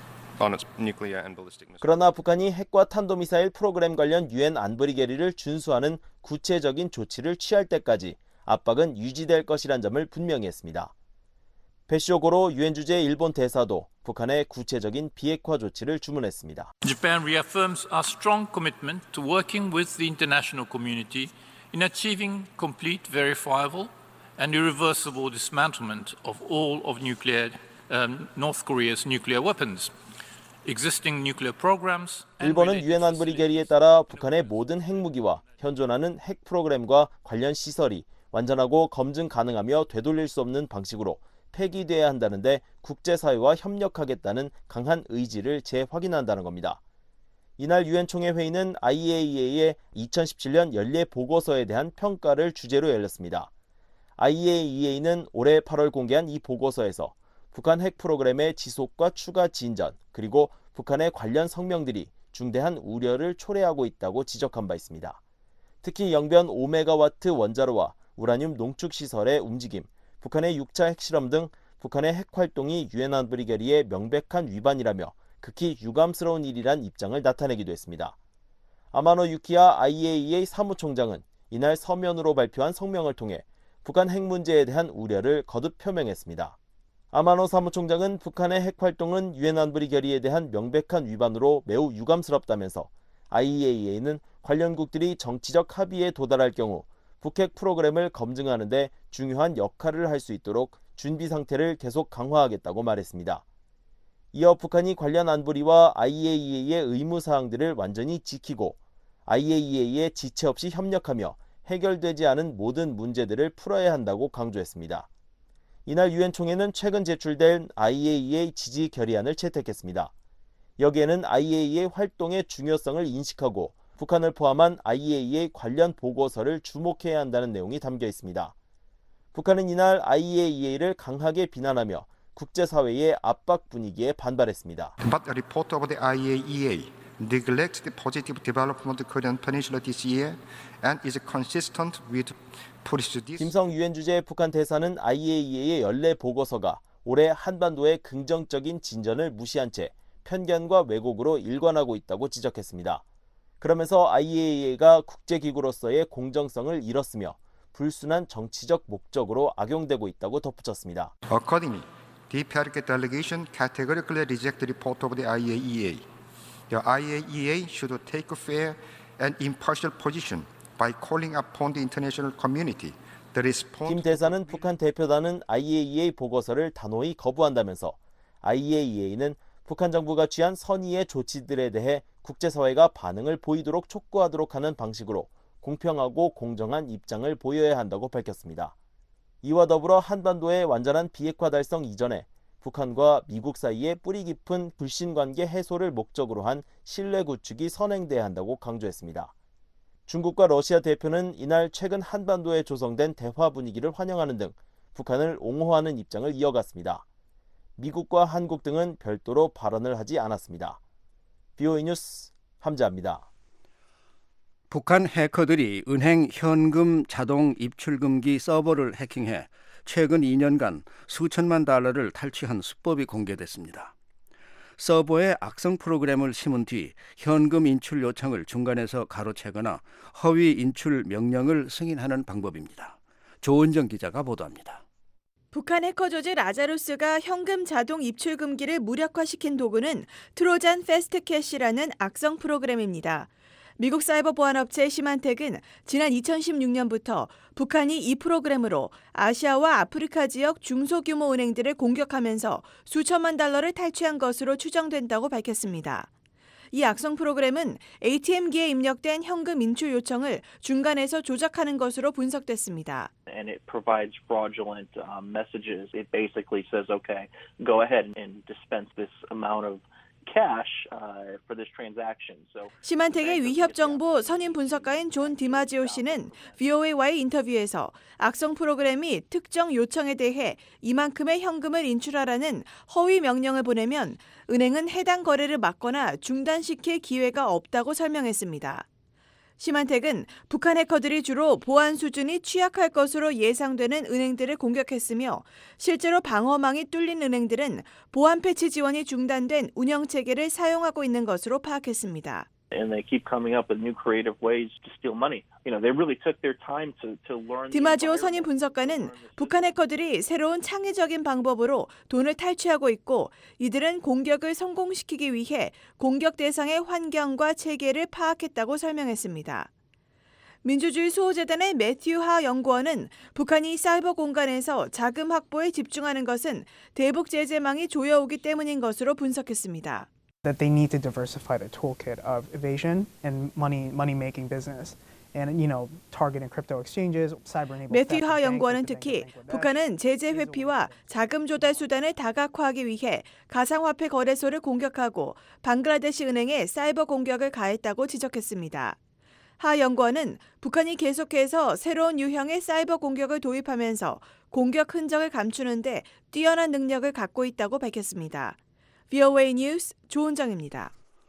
그러나 북한이 핵과 탄도미사일 프로그램 관련 유엔 안보리 결의를 준수하는 구체적인 조치를 취할 때까지 압박은 유지될 것이란 점을 분명히 했습니다. 배시오고로 유엔 주재 일본 대사도 북한의 구체적인 비핵화 조치를 주문했습니다. Japan reaffirms our strong commitment to working with the international community in achieving complete, verifiable and irreversible dismantlement of all of nuclear um, North Korea's nuclear weapons. 일본은 유엔 안보리 결의에 따라 북한의 모든 핵무기와 현존하는 핵 프로그램과 관련 시설이 완전하고 검증 가능하며 되돌릴 수 없는 방식으로 폐기돼야 한다는데 국제사회와 협력하겠다는 강한 의지를 재확인한다는 겁니다. 이날 유엔 총회 회의는 아이에이이에이의 이천십칠 년 연례 보고서에 대한 평가를 주제로 열렸습니다. 아이에이이에이는 올해 팔월 공개한 이 보고서에서 북한 핵 프로그램의 지속과 추가 진전, 그리고 북한의 관련 성명들이 중대한 우려를 초래하고 있다고 지적한 바 있습니다. 특히 영변 오 메가와트 원자로와 우라늄 농축시설의 움직임, 북한의 육 차 핵실험 등 북한의 핵 활동이 유엔 안보리 결의의 명백한 위반이라며 극히 유감스러운 일이란 입장을 나타내기도 했습니다. 아마노 유키야 아이에이이에이 사무총장은 이날 서면으로 발표한 성명을 통해 북한 핵 문제에 대한 우려를 거듭 표명했습니다. 아마노 사무총장은 북한의 핵 활동은 유엔 안보리 결의에 대한 명백한 위반으로 매우 유감스럽다면서 아이에이이에이는 관련국들이 정치적 합의에 도달할 경우 북핵 프로그램을 검증하는 데 중요한 역할을 할 수 있도록 준비 상태를 계속 강화하겠다고 말했습니다. 이어 북한이 관련 안보리와 아이에이이에이의 의무사항들을 완전히 지키고 아이에이이에이에 지체 없이 협력하며 해결되지 않은 모든 문제들을 풀어야 한다고 강조했습니다. 이날 유엔 총회는 최근 제출된 아이에이이에이 지지 결의안을 채택했습니다. 여기에는 아이에이이에이 활동의 중요성을 인식하고 북한을 포함한 아이에이이에이 관련 보고서를 주목해야 한다는 내용이 담겨 있습니다. 북한은 이날 아이에이이에이를 강하게 비난하며 국제사회의 압박 분위기에 반발했습니다. But the report of the 아이에이이에이 neglects the positive development of the Korean Peninsula this year and is consistent with policies. 김성 유엔 주재 북한 대사는 아이에이이에이의 연례 보고서가 올해 한반도의 긍정적인 진전을 무시한 채 편견과 왜곡으로 일관하고 있다고 지적했습니다. 그러면서 아이에이이에이가 국제기구로서의 공정성을 잃었으며 불순한 정치적 목적으로 악용되고 있다고 덧붙였습니다. Accordingly, the P R K delegation categorically rejects the report of the 아이에이이에이. The 아이에이이에이 should take a fair and impartial position by calling upon the international community. 김 대사는 북한 대표단은 아이에이이에이 보고서를 단호히 거부한다면서 아이에이이에이는 북한 정부가 취한 선의의 조치들에 대해 국제사회가 반응을 보이도록 촉구하도록 하는 방식으로 공평하고 공정한 입장을 보여야 한다고 밝혔습니다. 이와 더불어 한반도의 완전한 비핵화 달성 이전에 북한과 미국 사이의 뿌리 깊은 불신관계 해소를 목적으로 한 신뢰 구축이 선행돼야 한다고 강조했습니다. 중국과 러시아 대표는 이날 최근 한반도에 조성된 대화 분위기를 환영하는 등 북한을 옹호하는 입장을 이어갔습니다. 미국과 한국 등은 별도로 발언을 하지 않았습니다. 비오이 뉴스 함자입니다. 북한 해커들이 은행 현금 자동 입출금기 서버를 해킹해 최근 이 년간 수천만 달러를 탈취한 수법이 공개됐습니다. 서버에 악성 프로그램을 심은 뒤 현금 인출 요청을 중간에서 가로채거나 허위 인출 명령을 승인하는 방법입니다. 조은정 기자가 보도합니다. 북한 해커 조직 라자루스가 현금 자동 입출 금기를 무력화시킨 도구는 트로잔 패스트캐시라는 악성 프로그램입니다. 미국 사이버 보안업체 시만텍은 지난 이천십육 년부터 북한이 이 프로그램으로 아시아와 아프리카 지역 중소규모 은행들을 공격하면서 수천만 달러를 탈취한 것으로 추정된다고 밝혔습니다. 이 악성 프로그램은 에이티엠기에 입력된 현금 인출 요청을 중간에서 조작하는 것으로 분석됐습니다. And it provides fraudulent um, messages. It basically says, okay, go ahead and dispense this amount of cash uh, for this transaction. So 시만텍의 위협 정보 선임 분석가인 존 디마지오 씨는 브이오에이와의 인터뷰에서 악성 프로그램이 특정 요청에 대해 이만큼의 현금을 인출하라는 허위 명령을 보내면 은행은 해당 거래를 막거나 중단시킬 기회가 없다고 설명했습니다. 시만텍은 북한 해커들이 주로 보안 수준이 취약할 것으로 예상되는 은행들을 공격했으며 실제로 방어망이 뚫린 은행들은 보안 패치 지원이 중단된 운영체계를 사용하고 있는 것으로 파악했습니다. And they keep coming up with new creative ways to steal money. You know, they really took their time to to learn. 디마지오 선임 분석가는 북한 해커들이 새로운 창의적인 방법으로 돈을 탈취하고 있고 이들은 공격을 성공시키기 위해 공격 대상의 환경과 체계를 파악했다고 설명했습니다. 민주주의 수호재단의 매튜 하 연구원은 북한이 사이버 공간에서 자금 확보에 집중하는 것은 대북 제재망이 조여오기 때문인 것으로 분석했습니다. That they need to diversify the toolkit of evasion and money money making business, and you know targeting crypto exchanges, cyber-enabled. 매튜 하 연구원은 특히 북한은 제재 회피와 자금 조달 수단을 다각화하기 위해 가상화폐 거래소를 공격하고 방글라데시 은행에 사이버 공격을 가했다고 지적했습니다. 하 연구원은 북한이 계속해서 새로운 유형의 사이버 공격을 도입하면서 공격 흔적을 감추는 데 뛰어난 능력을 갖고 있다고 밝혔습니다. 브이오에이 뉴스 조은정입니다.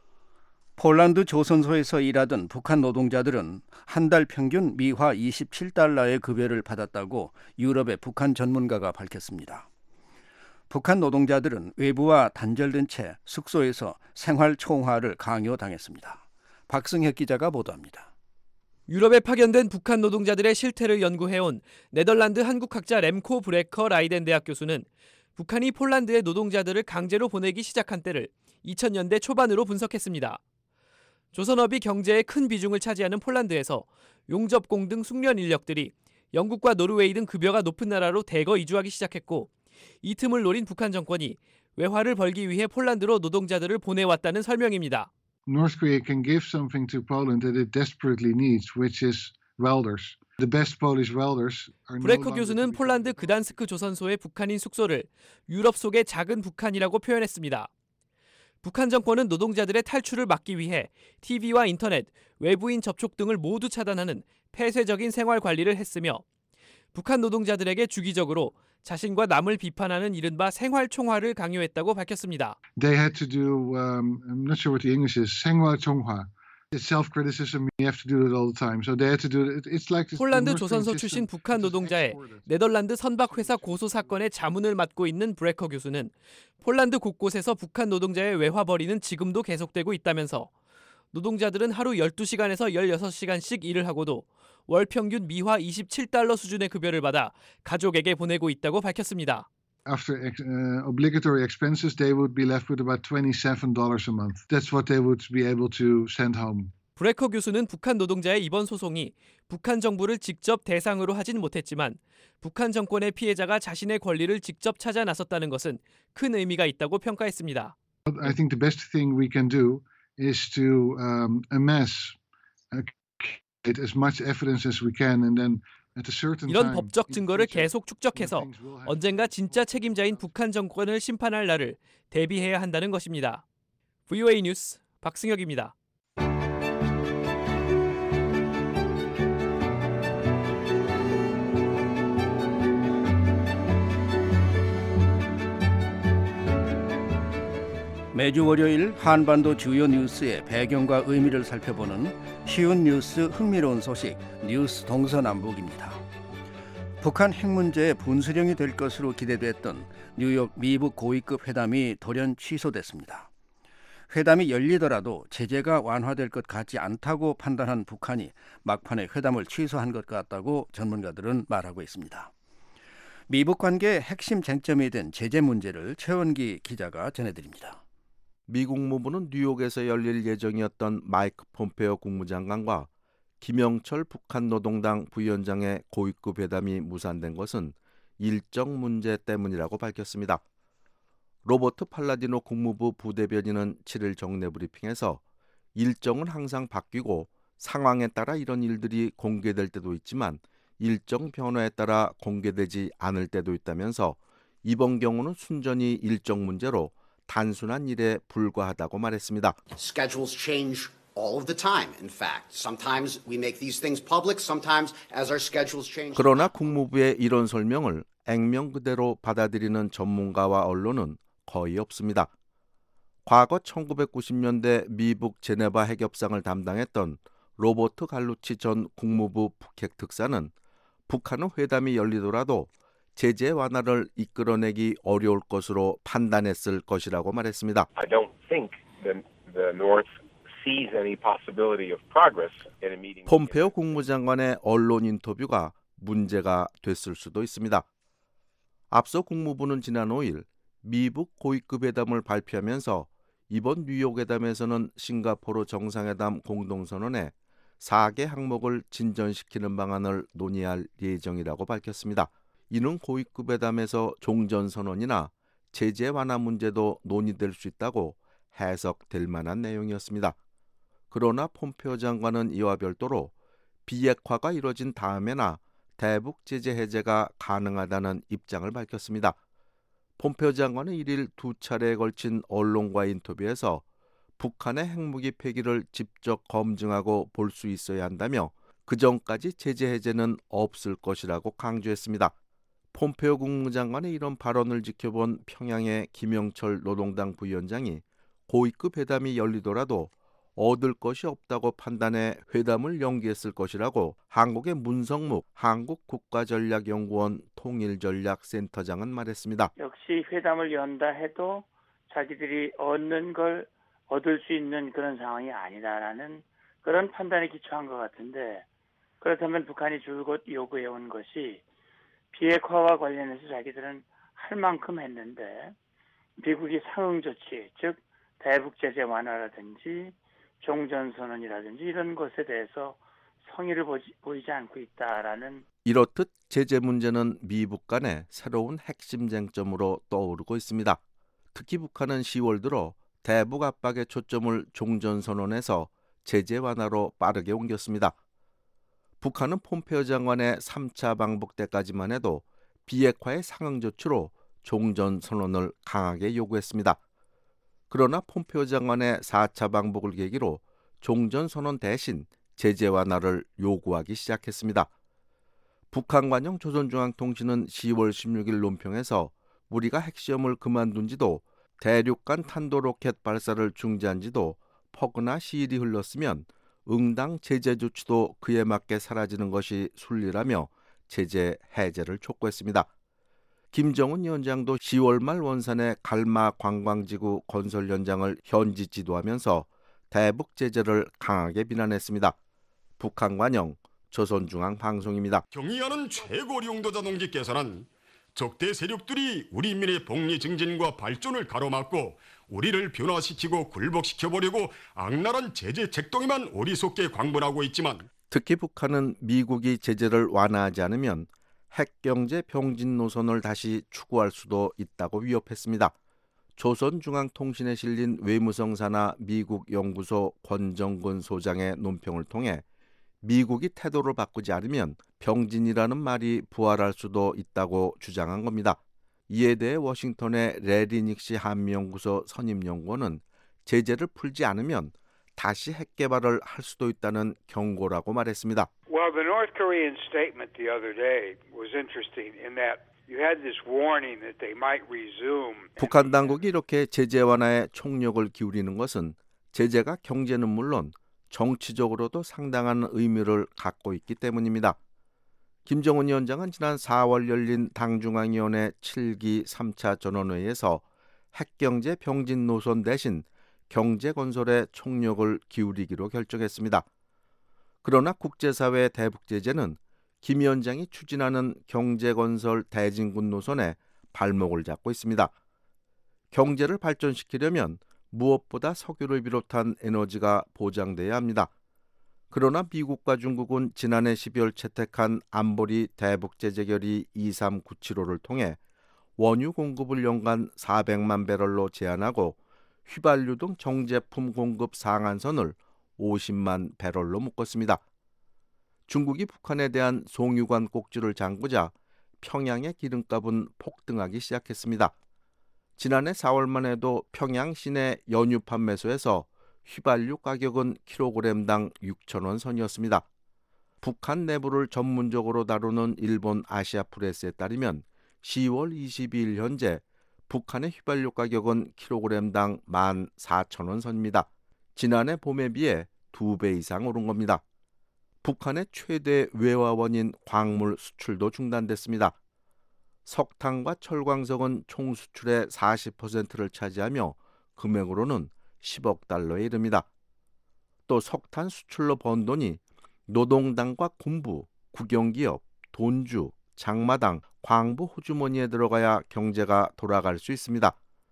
폴란드 조선소에서 일하던 북한 노동자들은 한 달 평균 미화 이십칠 달러의 급여를 받았다고 유럽의 북한 전문가가 밝혔습니다. 북한 노동자들은 외부와 단절된 채 숙소에서 생활 총화를 강요당했습니다. 박승혁 기자가 보도합니다. 유럽에 파견된 북한 노동자들의 실태를 연구해온 네덜란드 한국학자 렘코 브레커 라이덴 대학 교수는 북한이 폴란드의 노동자들을 강제로 보내기 시작한 때를 이천 년대 초반으로 분석했습니다. 조선업이 경제의 큰 비중을 차지하는 폴란드에서 용접공 등 숙련 인력들이 영국과 노르웨이 등 급여가 높은 나라로 대거 이주하기 시작했고 이 틈을 노린 북한 정권이 외화를 벌기 위해 폴란드로 노동자들을 보내왔다는 설명입니다. North Korea can give something to Poland that it desperately needs, which is welders. The best Polish welders are no 브레커 longer 교수는 폴란드 그단스크 조선소의 북한인 숙소를 유럽 속의 작은 북한이라고 표현했습니다. 북한 정권은 노동자들의 탈출을 막기 위해 티비와 인터넷, 외부인 접촉 등을 모두 차단하는 폐쇄적인 생활 관리를 했으며 북한 노동자들에게 주기적으로 자신과 남을 비판하는 이른바 생활총화를 강요했다고 밝혔습니다. They had to do, um, I'm not sure what the English is, 생활총화. It's self-criticism. You have to do it all the time. So they had to do it. It's like this 폴란드 North Korean 조선소 system. 출신 북한 노동자의 네덜란드 선박회사 고소 사건의 자문을 맡고 있는 브레커 교수는 폴란드 곳곳에서 북한 노동자의 외화벌이는 지금도 계속되고 있다면서 노동자들은 하루 열두 시간에서 열여섯 시간씩 일을 하고도 월 평균 미화 이십칠 달러 수준의 급여를 받아 가족에게 보내고 있다고 밝혔습니다. After uh, obligatory expenses, they would be left with about twenty-seven dollars a month. That's what they would be able to send home. 브레커 교수는 북한 노동자의 이번 소송이 북한 정부를 직접 대상으로 하진 못했지만 북한 정권의 피해자가 자신의 권리를 직접 찾아 나섰다는 것은 큰 의미가 있다고 평가했습니다. I think the best thing we can do is to um, amass accumulate as much evidence as we can, and then at a certain 이런 time. 법적 증거를 계속 축적해서 언젠가 진짜 책임자인 북한 정권을 심판할 날을 대비해야 한다는 것입니다. 브이오에이 뉴스 박승혁입니다. 매주 월요일 한반도 주요 뉴스의 배경과 의미를 살펴보는 쉬운 뉴스 흥미로운 소식 뉴스 동서남북입니다. 북한 핵 문제의 분수령이 될 것으로 기대됐던 뉴욕 미북 고위급 회담이 돌연 취소됐습니다. 회담이 열리더라도 제재가 완화될 것 같지 않다고 판단한 북한이 막판에 회담을 취소한 것 같다고 전문가들은 말하고 있습니다. 미북 관계의 핵심 쟁점이 된 제재 문제를 최원기 기자가 전해드립니다. 미 국무부는 뉴욕에서 열릴 예정이었던 마이크 폼페오 국무장관과 김영철 북한 노동당 부위원장의 고위급 회담이 무산된 것은 일정 문제 때문이라고 밝혔습니다. 로버트 팔라디노 국무부 부대변인은 칠일 정례 브리핑에서 일정은 항상 바뀌고 상황에 따라 이런 일들이 공개될 때도 있지만 일정 변화에 따라 공개되지 않을 때도 있다면서 이번 경우는 순전히 일정 문제로 단순한 일에 불과하다고 말했습니다. Schedules change all of the time. In fact, sometimes we make these things public, sometimes as our schedules change. 그러나 국무부의 이런 설명을 액면 그대로 받아들이는 전문가와 언론은 거의 없습니다. 과거 천구백구십 년대 미북 제네바 핵협상을 담당했던 로버트 갈루치 전 국무부 북핵 특사는 북한은 회담이 열리더라도 제재 완화를 이끌어내기 어려울 것으로 판단했을 것이라고 말했습니다. I don't think the, the North sees any possibility of progress in a meeting. 폼페오 국무장관의 언론 인터뷰가 문제가 됐을 수도 있습니다. 앞서 국무부는 지난 오일 미북 고위급 회담을 발표하면서 이번 뉴욕 회담에서는 싱가포르 정상회담 공동선언에 네 개 항목을 진전시키는 방안을 논의할 예정이라고 밝혔습니다. 이는 고위급 회담에서 종전선언이나 제재 완화 문제도 논의될 수 있다고 해석될 만한 내용이었습니다. 그러나 폼페오 장관은 이와 별도로 비핵화가 이뤄진 다음에나 대북 제재 해제가 가능하다는 입장을 밝혔습니다. 폼페오 장관은 일일 두 차례에 걸친 언론과 인터뷰에서 북한의 핵무기 폐기를 직접 검증하고 볼 수 있어야 한다며 그 전까지 제재 해제는 없을 것이라고 강조했습니다. 폼페오 국무장관의 이런 발언을 지켜본 평양의 김영철 노동당 부위원장이 고위급 회담이 열리더라도 얻을 것이 없다고 판단해 회담을 연기했을 것이라고 한국의 문성묵 한국국가전략연구원 통일전략센터장은 말했습니다. 역시 회담을 연다 해도 자기들이 얻는 걸 얻을 수 있는 그런 상황이 아니다라는 그런 판단에 기초한 것 같은데, 그렇다면 북한이 줄곧 요구해온 것이 비핵화와 관련해서 자기들은 할 만큼 했는데 미국이 상응 조치, 즉 대북 제재 완화라든지 종전선언이라든지 이런 것에 대해서 성의를 보지, 보이지 않고 있다라는. 이렇듯 제재 문제는 미북 간의 새로운 핵심 쟁점으로 떠오르고 있습니다. 특히 북한은 시월 들어 대북 압박의 초점을 종전선언에서 제재 완화로 빠르게 옮겼습니다. 북한은 폼페오 장관의 삼 차 방북 때까지만 해도 비핵화의 상응 조치로 종전선언을 강하게 요구했습니다. 그러나 폼페오 장관의 사 차 방북을 계기로 종전선언 대신 제재 완화를 요구하기 시작했습니다. 북한 관영 조선중앙통신은 시월 십육일 논평에서 우리가 핵시험을 그만둔 지도 대륙간 탄도로켓 발사를 중지한 지도 퍼그나 시일이 흘렀으면 응당 제재 조치도 그에 맞게 사라지는 것이 순리라며 제재 해제를 촉구했습니다. 김정은 위원장도 시월 말 원산의 갈마 관광지구 건설 현장을 현지 지도하면서 대북 제재를 강하게 비난했습니다. 북한 관영 조선중앙방송입니다. 경의하는 최고 용도자 동지께서는 적대 세력들이 우리 민의 복리 증진과 발전을 가로막고 우리를 변화시키고 굴복시켜보려고 악랄한 제재 책동에만 어리석게 광분하고 있지만 특히 북한은 미국이 제재를 완화하지 않으면 핵경제 병진 노선을 다시 추구할 수도 있다고 위협했습니다. 조선중앙통신에 실린 외무성 산하 미국 연구소 권정근 소장의 논평을 통해 미국이 태도를 바꾸지 않으면 병진이라는 말이 부활할 수도 있다고 주장한 겁니다. 이에 대해 워싱턴의 레리 닉시 한미연구소 선임연구원은 제재를 풀지 않으면 다시 핵개발을 할 수도 있다는 경고라고 말했습니다. Well, the North Korean statement the other day was interesting in that you had this warning that they might resume. 북한 당국이 이렇게 제재 완화에 총력을 기울이는 것은 제재가 경제는 물론 정치적으로도 상당한 의미를 갖고 있기 때문입니다. 김정은 위원장은 지난 사월 열린 당중앙위원회 칠 기 삼 차 전원회의에서 핵경제 병진 노선 대신 경제건설에 총력을 기울이기로 결정했습니다. 그러나 국제사회의 대북 제재는 김 위원장이 추진하는 경제건설 대진군 노선에 발목을 잡고 있습니다. 경제를 발전시키려면 무엇보다 석유를 비롯한 에너지가 보장돼야 합니다. 그러나 미국과 중국은 지난해 십이월 채택한 안보리 대북 제재 결의 이삼구칠오를 통해 원유 공급을 연간 사백만 배럴로 제한하고 휘발유 등 정제품 공급 상한선을 오십만 배럴로 묶었습니다. 중국이 북한에 대한 송유관 꼭지를 잠그자 평양의 기름값은 폭등하기 시작했습니다. 지난해 사월만 해도 평양 시내 연유 판매소에서 휘발유 가격은 킬로그램당 육천 원 선이었습니다. 북한 내부를 전문적으로 다루는 일본 아시아프레스에 따르면 시월 이십이일 현재 북한의 휘발유 가격은 킬로그램당 만 사천 원 선입니다. 지난해 봄에 비해 두 배 이상 오른 겁니다. 북한의 최대 외화 원인 광물 수출도 중단됐습니다. 석탄과 철광석은 총 수출의 사십 퍼센트를 차지하며 금액으로는 십억 달러에 이릅니다. 또 석탄 수출로 번 돈이 노동당과 군부, 국영기업, 돈주, 장마당, 광부 호주머니에 들어가야 경제가 돌아갈 수 있습니다.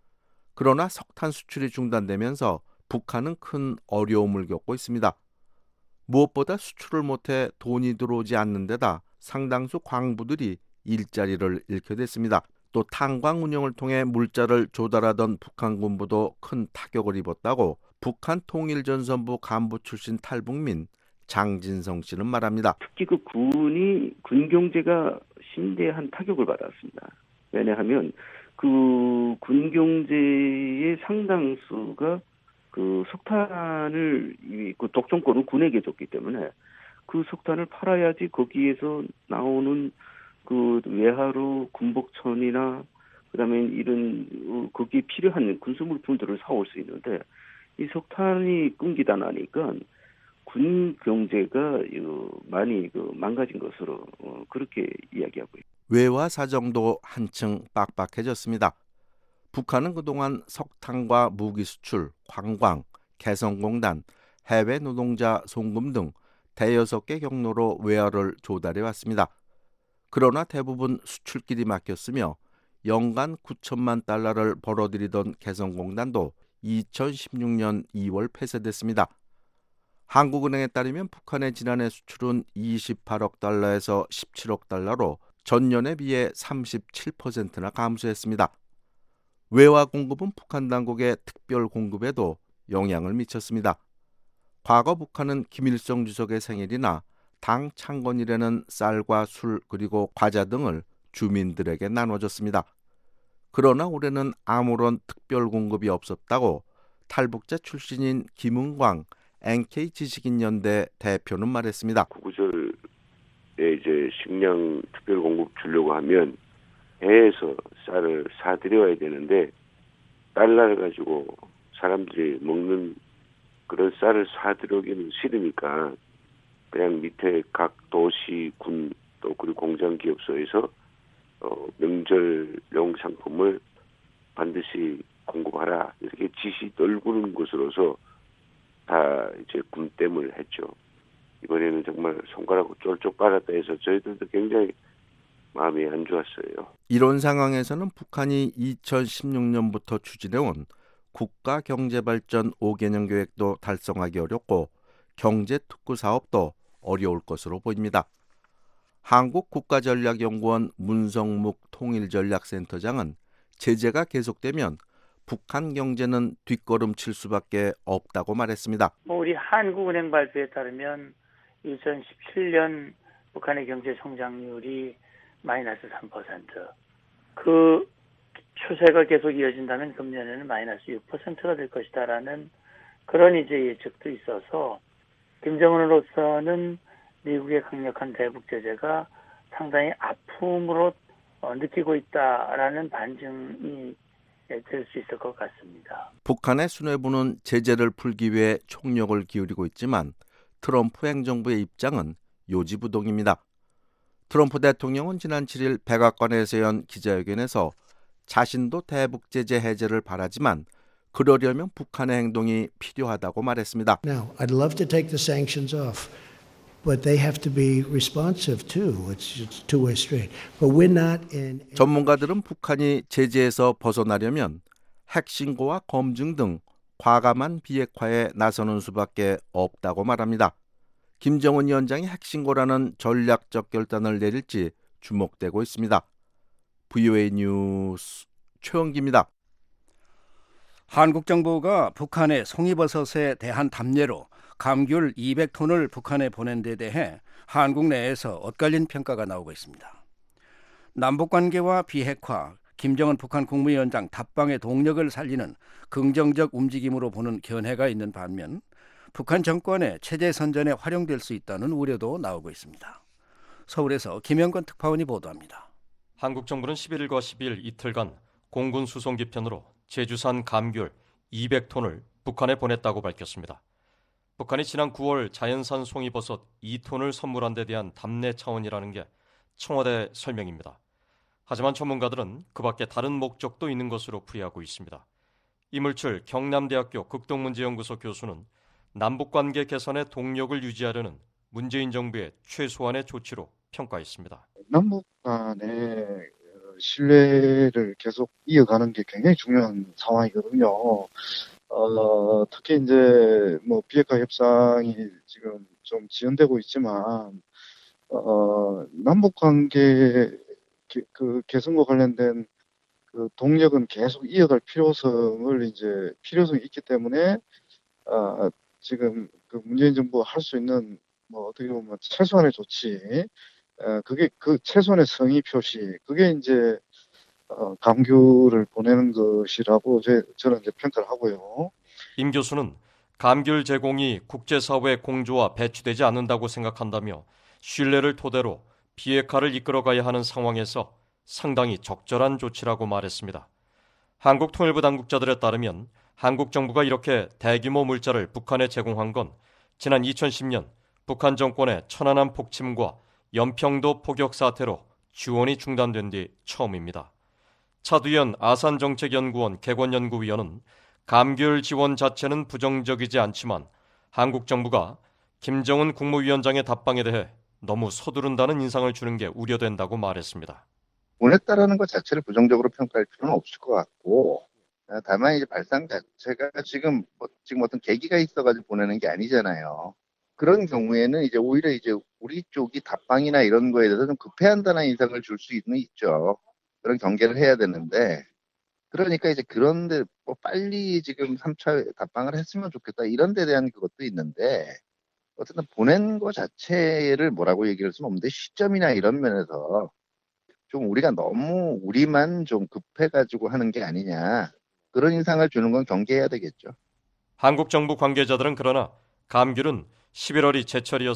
그러나 석탄 수출이 중단되면서 북한은 큰 어려움을 겪고 있습니다. 무엇보다 수출을 못해 돈이 들어오지 않는 데다 상당수 광부들이 일자리를 잃게 됐습니다. 또 탄광 운영을 통해 물자를 조달하던 북한 군부도 큰 타격을 입었다고 북한 통일전선부 간부 출신 탈북민 장진성 씨는 말합니다. 특히 그 군이 군 경제가 심대한 타격을 받았습니다. 왜냐하면 그 군 경제의 상당수가 그 석탄을 그 독점권을 군에게 줬기 때문에 그 석탄을 팔아야지 거기에서 나오는 그 외화로 군복천이나 그다음에 이런 거기에 필요한 군수물품들을 사올 수 있는데 이 석탄이 끊기다 나니까 군 경제가 많이 그 망가진 것으로 그렇게 이야기하고 있습니다. 외화 사정도 한층 빡빡해졌습니다. 북한은 그동안 석탄과 무기 수출, 관광, 개성공단, 해외 노동자 송금 등 대여섯 개 경로로 외화를 조달해 왔습니다. 그러나 대부분 수출길이 막혔으며 연간 구천만 달러를 벌어들이던 개성공단도 이천십육 년 이월 폐쇄됐습니다. 한국은행에 따르면 북한의 지난해 수출은 이십팔억 달러에서 십칠억 달러로 전년에 비해 삼십칠 퍼센트나 감소했습니다. 외화 공급은 북한 당국의 특별 공급에도 영향을 미쳤습니다. 과거 북한은 김일성 주석의 생일이나 당 창건일에는 쌀과 술 그리고 과자 등을 주민들에게 나눠줬습니다. 그러나 올해는 아무런 특별 공급이 없었다고 탈북자 출신인 김은광 엔케이 지식인연대 대표는 말했습니다. 구구절 이제 식량 특별 공급 주려고 하면 해에서 쌀을 사들여야 되는데 달러를 가지고 사람들이 먹는 그런 쌀을 사들여오기는 싫으니까 그냥 밑에 각 도시, 군, 또 그리고 공장 기업소에서 어, 명절용 상품을 반드시 공급하라 이렇게 지시 널구는 것으로서 다 이제 군땜을 했죠. 이번에는 정말 손가락으로 쫄쫄 빨았다 해서 저희들도 굉장히 마음이 안 좋았어요. 이런 상황에서는 북한이 이천십육 년부터 추진해온 국가경제발전 오 개년 계획도 달성하기 어렵고 경제특구 사업도 어려울 것으로 보입니다. 한국국가전략연구원 문성묵 통일전략센터장은 제재가 계속되면 북한 경제는 뒷걸음칠 수밖에 없다고 말했습니다. 뭐 우리 한국은행 발표에 따르면 이천십칠 년 북한의 경제 성장률이 마이너스 삼 퍼센트. 그 추세가 계속 이어진다면 금년에는 마이너스 육 퍼센트가 될 것이다라는 그런 이제 예측도 있어서 김정은으로서는 미국의 강력한 대북 제재가 상당히 아픔으로 느끼고 있다라는 반증이 될 수 있을 것 같습니다. 북한의 수뇌부는 제재를 풀기 위해 총력을 기울이고 있지만 트럼프 행정부의 입장은 요지부동입니다. 트럼프 대통령은 지난 칠 일 백악관에서 연 기자회견에서 자신도 대북 제재 해제를 바라지만 그러려면 북한의 행동이 필요하다고 말했습니다. Now, I'd love to take the sanctions off, but they have to be responsive too. It's it's a two-way street. But we're not in. 전문가들은 북한이 제재에서 벗어나려면 핵신고와 검증 등 과감한 비핵화에 나서는 수밖에 없다고 말합니다. 김정은 위원장이 핵신고라는 전략적 결단을 내릴지 주목되고 있습니다. 브이오에이 뉴스 최영기입니다. 한국 정부가 북한의 송이버섯에 대한 담례로 감귤 이백 톤을 북한에 보낸 데 대해 한국 내에서 엇갈린 평가가 나오고 있습니다. 남북관계와 비핵화, 김정은 북한 국무위원장 답방의 동력을 살리는 긍정적 움직임으로 보는 견해가 있는 반면 북한 정권의 체제 선전에 활용될 수 있다는 우려도 나오고 있습니다. 서울에서 김영건 특파원이 보도합니다. 한국 정부는 십일 일과 십이 일 이틀간 공군 수송기편으로 제주산 감귤 이백 톤을 북한에 보냈다고 밝혔습니다. 북한이 지난 구월 자연산 송이버섯 이 톤을 선물한 데 대한 답례 차원이라는 게 청와대 설명입니다. 하지만 전문가들은 그 밖에 다른 목적도 있는 것으로 풀이하고 있습니다. 이물출 경남대학교 극동문제연구소 교수는 남북관계 개선의 동력을 유지하려는 문재인 정부의 최소한의 조치로 평가했습니다. 남북 간의 신뢰를 계속 이어가는 게 굉장히 중요한 상황이거든요. 어, 특히 이제 뭐 비핵화 협상이 지금 좀 지연되고 있지만 어, 남북 관계 그 개선과 관련된 그 동력은 계속 이어갈 필요성을 이제 필요성이 있기 때문에 어, 지금 그 문재인 정부가 할 수 있는 뭐 어떻게 보면 최소한의 조치, 어, 그게 그 최소한의 성의 표시, 그게 이제 어, 감귤을 보내는 것이라고 제, 저는 이제 평가를 하고요. 임 교수는 감귤 제공이 국제사회 공조와 배치되지 않는다고 생각한다며 신뢰를 토대로 비핵화를 이끌어가야 하는 상황에서 상당히 적절한 조치라고 말했습니다. 한국 통일부 당국자들에 따르면 한국 정부가 이렇게 대규모 물자를 북한에 제공한 건 지난 이천십 년 북한 정권의 천안함 폭침과 연평도 포격 사태로 지원이 중단된 뒤 처음입니다. 차두현 아산정책연구원 객원연구위원은 감귤 지원 자체는 부정적이지 않지만 한국 정부가 김정은 국무위원장의 답방에 대해 너무 서두른다는 인상을 주는 게 우려된다고 말했습니다. 보냈다라는 것 자체를 부정적으로 평가할 필요는 없을 것 같고, 다만 이제 발상 자체가 지금 뭐, 지금 어떤 계기가 있어가지고 보내는 게 아니잖아요. 그런 경우에는 이제 오히려 이제 우리 쪽이 답방이나 이런 거에 대해서 좀 급해한다는 인상을 줄 수 있는 있죠. 그런 경계를 해야 되는데, 그러니까 이제 그런데 뭐 빨리 지금 삼 차 답방을 했으면 좋겠다 이런 데 대한 그것도 있는데, 어쨌든 보낸 거 자체를 뭐라고 얘기할 수는 없는데 시점이나 이런 면에서 좀 우리가 너무 우리만 좀 급해가지고 하는 게 아니냐, 그런 인상을 주는 건 경계해야 되겠죠. 한국 정부 관계자들은 그러나 감귤은 십일월이 제철이어서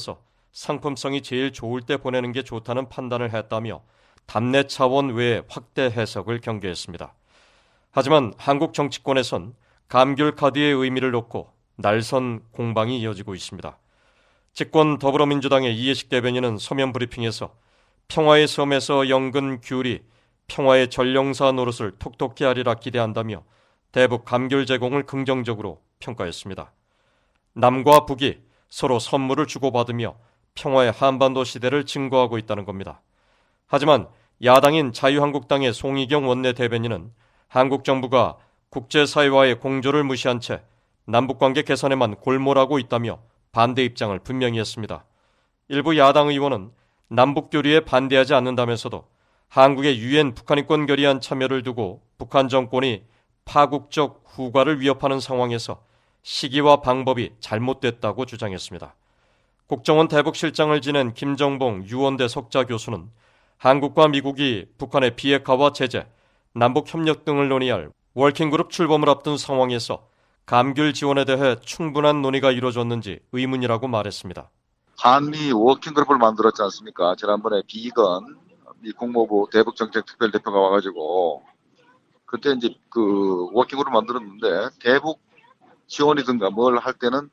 상품성이 제일 좋을 때 보내는 게 좋다는 판단을 했다며 답례 차원 외의 확대 해석을 경계했습니다. 하지만 한국 정치권에선 감귤 카드의 의미를 놓고 날선 공방이 이어지고 있습니다. 집권 더불어민주당의 이해식 대변인은 서면 브리핑에서 평화의 섬에서 연근 귤이 평화의 전령사 노릇을 톡톡히 하리라 기대한다며 대북 감귤 제공을 긍정적으로 평가했습니다. 남과 북이 서로 선물을 주고받으며 평화의 한반도 시대를 증거하고 있다는 겁니다. 하지만 야당인 자유한국당의 송희경 원내대변인은 한국 정부가 국제사회와의 공조를 무시한 채 남북관계 개선에만 골몰하고 있다며 반대 입장을 분명히 했습니다. 일부 야당 의원은 남북 교류에 반대하지 않는다면서도 한국의 유엔 북한인권 결의안 참여를 두고 북한 정권이 파국적 후과를 위협하는 상황에서 시기와 방법이 잘못됐다고 주장했습니다. 국정원 대북실장을 지낸 김정봉 유원대 석좌 교수는 한국과 미국이 북한의 비핵화와 제재, 남북협력 등을 논의할 워킹그룹 출범을 앞둔 상황에서 감귤 지원에 대해 충분한 논의가 이루어졌는지 의문이라고 말했습니다. 한미 워킹그룹을 만들었지 않습니까? 지난번에 비건 미 국무부 대북정책특별대표가 와가지고 그때 이제 그 워킹그룹을 만들었는데 대북 지원이든가 뭘 할 때는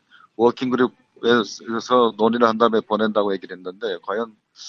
워킹그룹에서 논의를 한 다음에 보낸다고 얘기를 했는데 과연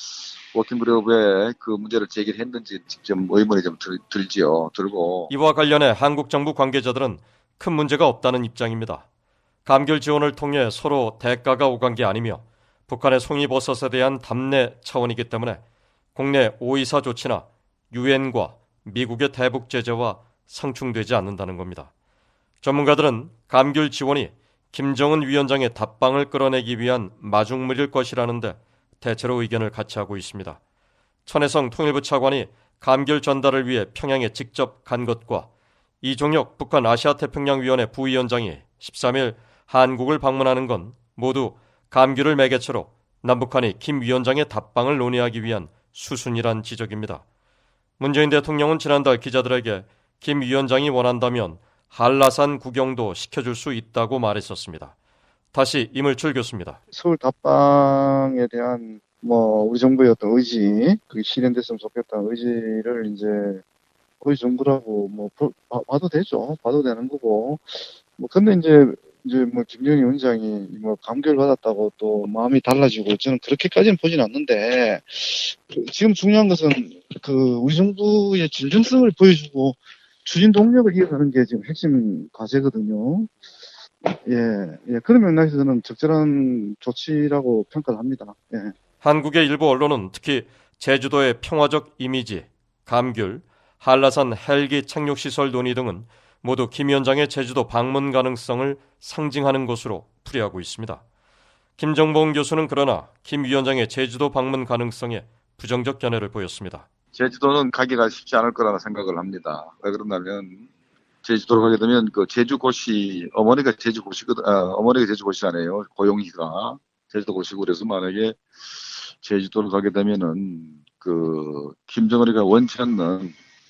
워킹그룹에 그 문제를 제기를 했는지 직접 의문이 좀 들, 들지요. 들고 이와 관련해 한국 정부 관계자들은 큰 문제가 없다는 입장입니다. 감귤 지원을 통해 서로 대가가 오간 게 아니며 북한의 송이버섯에 대한 답례 차원이기 때문에 국내 오이사 조치나 유엔과 미국의 대북 제재와 상충되지 않는다는 겁니다. 전문가들은 감귤 지원이 김정은 위원장의 답방을 끌어내기 위한 마중물일 것이라는데 대체로 의견을 같이 하고 있습니다. 천혜성 통일부 차관이 감귤 전달을 위해 평양에 직접 간 것과 이종혁 북한 아시아태평양위원회 부위원장이 십삼 일 한국을 방문하는 건 모두 감귤을 매개체로 남북한이 김 위원장의 답방을 논의하기 위한 수순이란 지적입니다. 문재인 대통령은 지난달 기자들에게 김 위원장이 원한다면 한라산 구경도 시켜줄 수 있다고 말했었습니다. 다시 이물출 교수입니다. 서울 답방에 대한 뭐 우리 정부의 어떤 의지, 그게 실현됐으면 좋겠다는 의지를 이제 거의 정부라고 뭐 봐도 되죠. 봐도 되는 거고. 뭐 근데 이제 이제 뭐 김정일 위원장이 뭐 감귤 받았다고 또 마음이 달라지고 저는 그렇게까지는 보진 않는데 지금 중요한 것은 그 우리 정부의 진정성을 보여주고 추진 동력을 이어가는 게 지금 핵심 과제거든요. 예, 예, 그런 맥락에서는 적절한 조치라고 평가를 합니다. 예. 한국의 일부 언론은 특히 제주도의 평화적 이미지, 감귤, 한라산 헬기 착륙시설 논의 등은 모두 김 위원장의 제주도 방문 가능성을 상징하는 것으로 풀이하고 있습니다. 김정봉 교수는 그러나 김 위원장의 제주도 방문 가능성에 부정적 견해를 보였습니다. 제주도는 가기가 쉽지 않을 거라고 생각을 합니다. 왜 그러냐면 제주도로 가게 되면 그 제주고시 어머니가 제주고시거든, 아, 어머니가 제주고시잖아요. 고용희가 제주도 고시고 그래서 만약에 제주도로 가게 되면은 그 김정은이가 원치 않는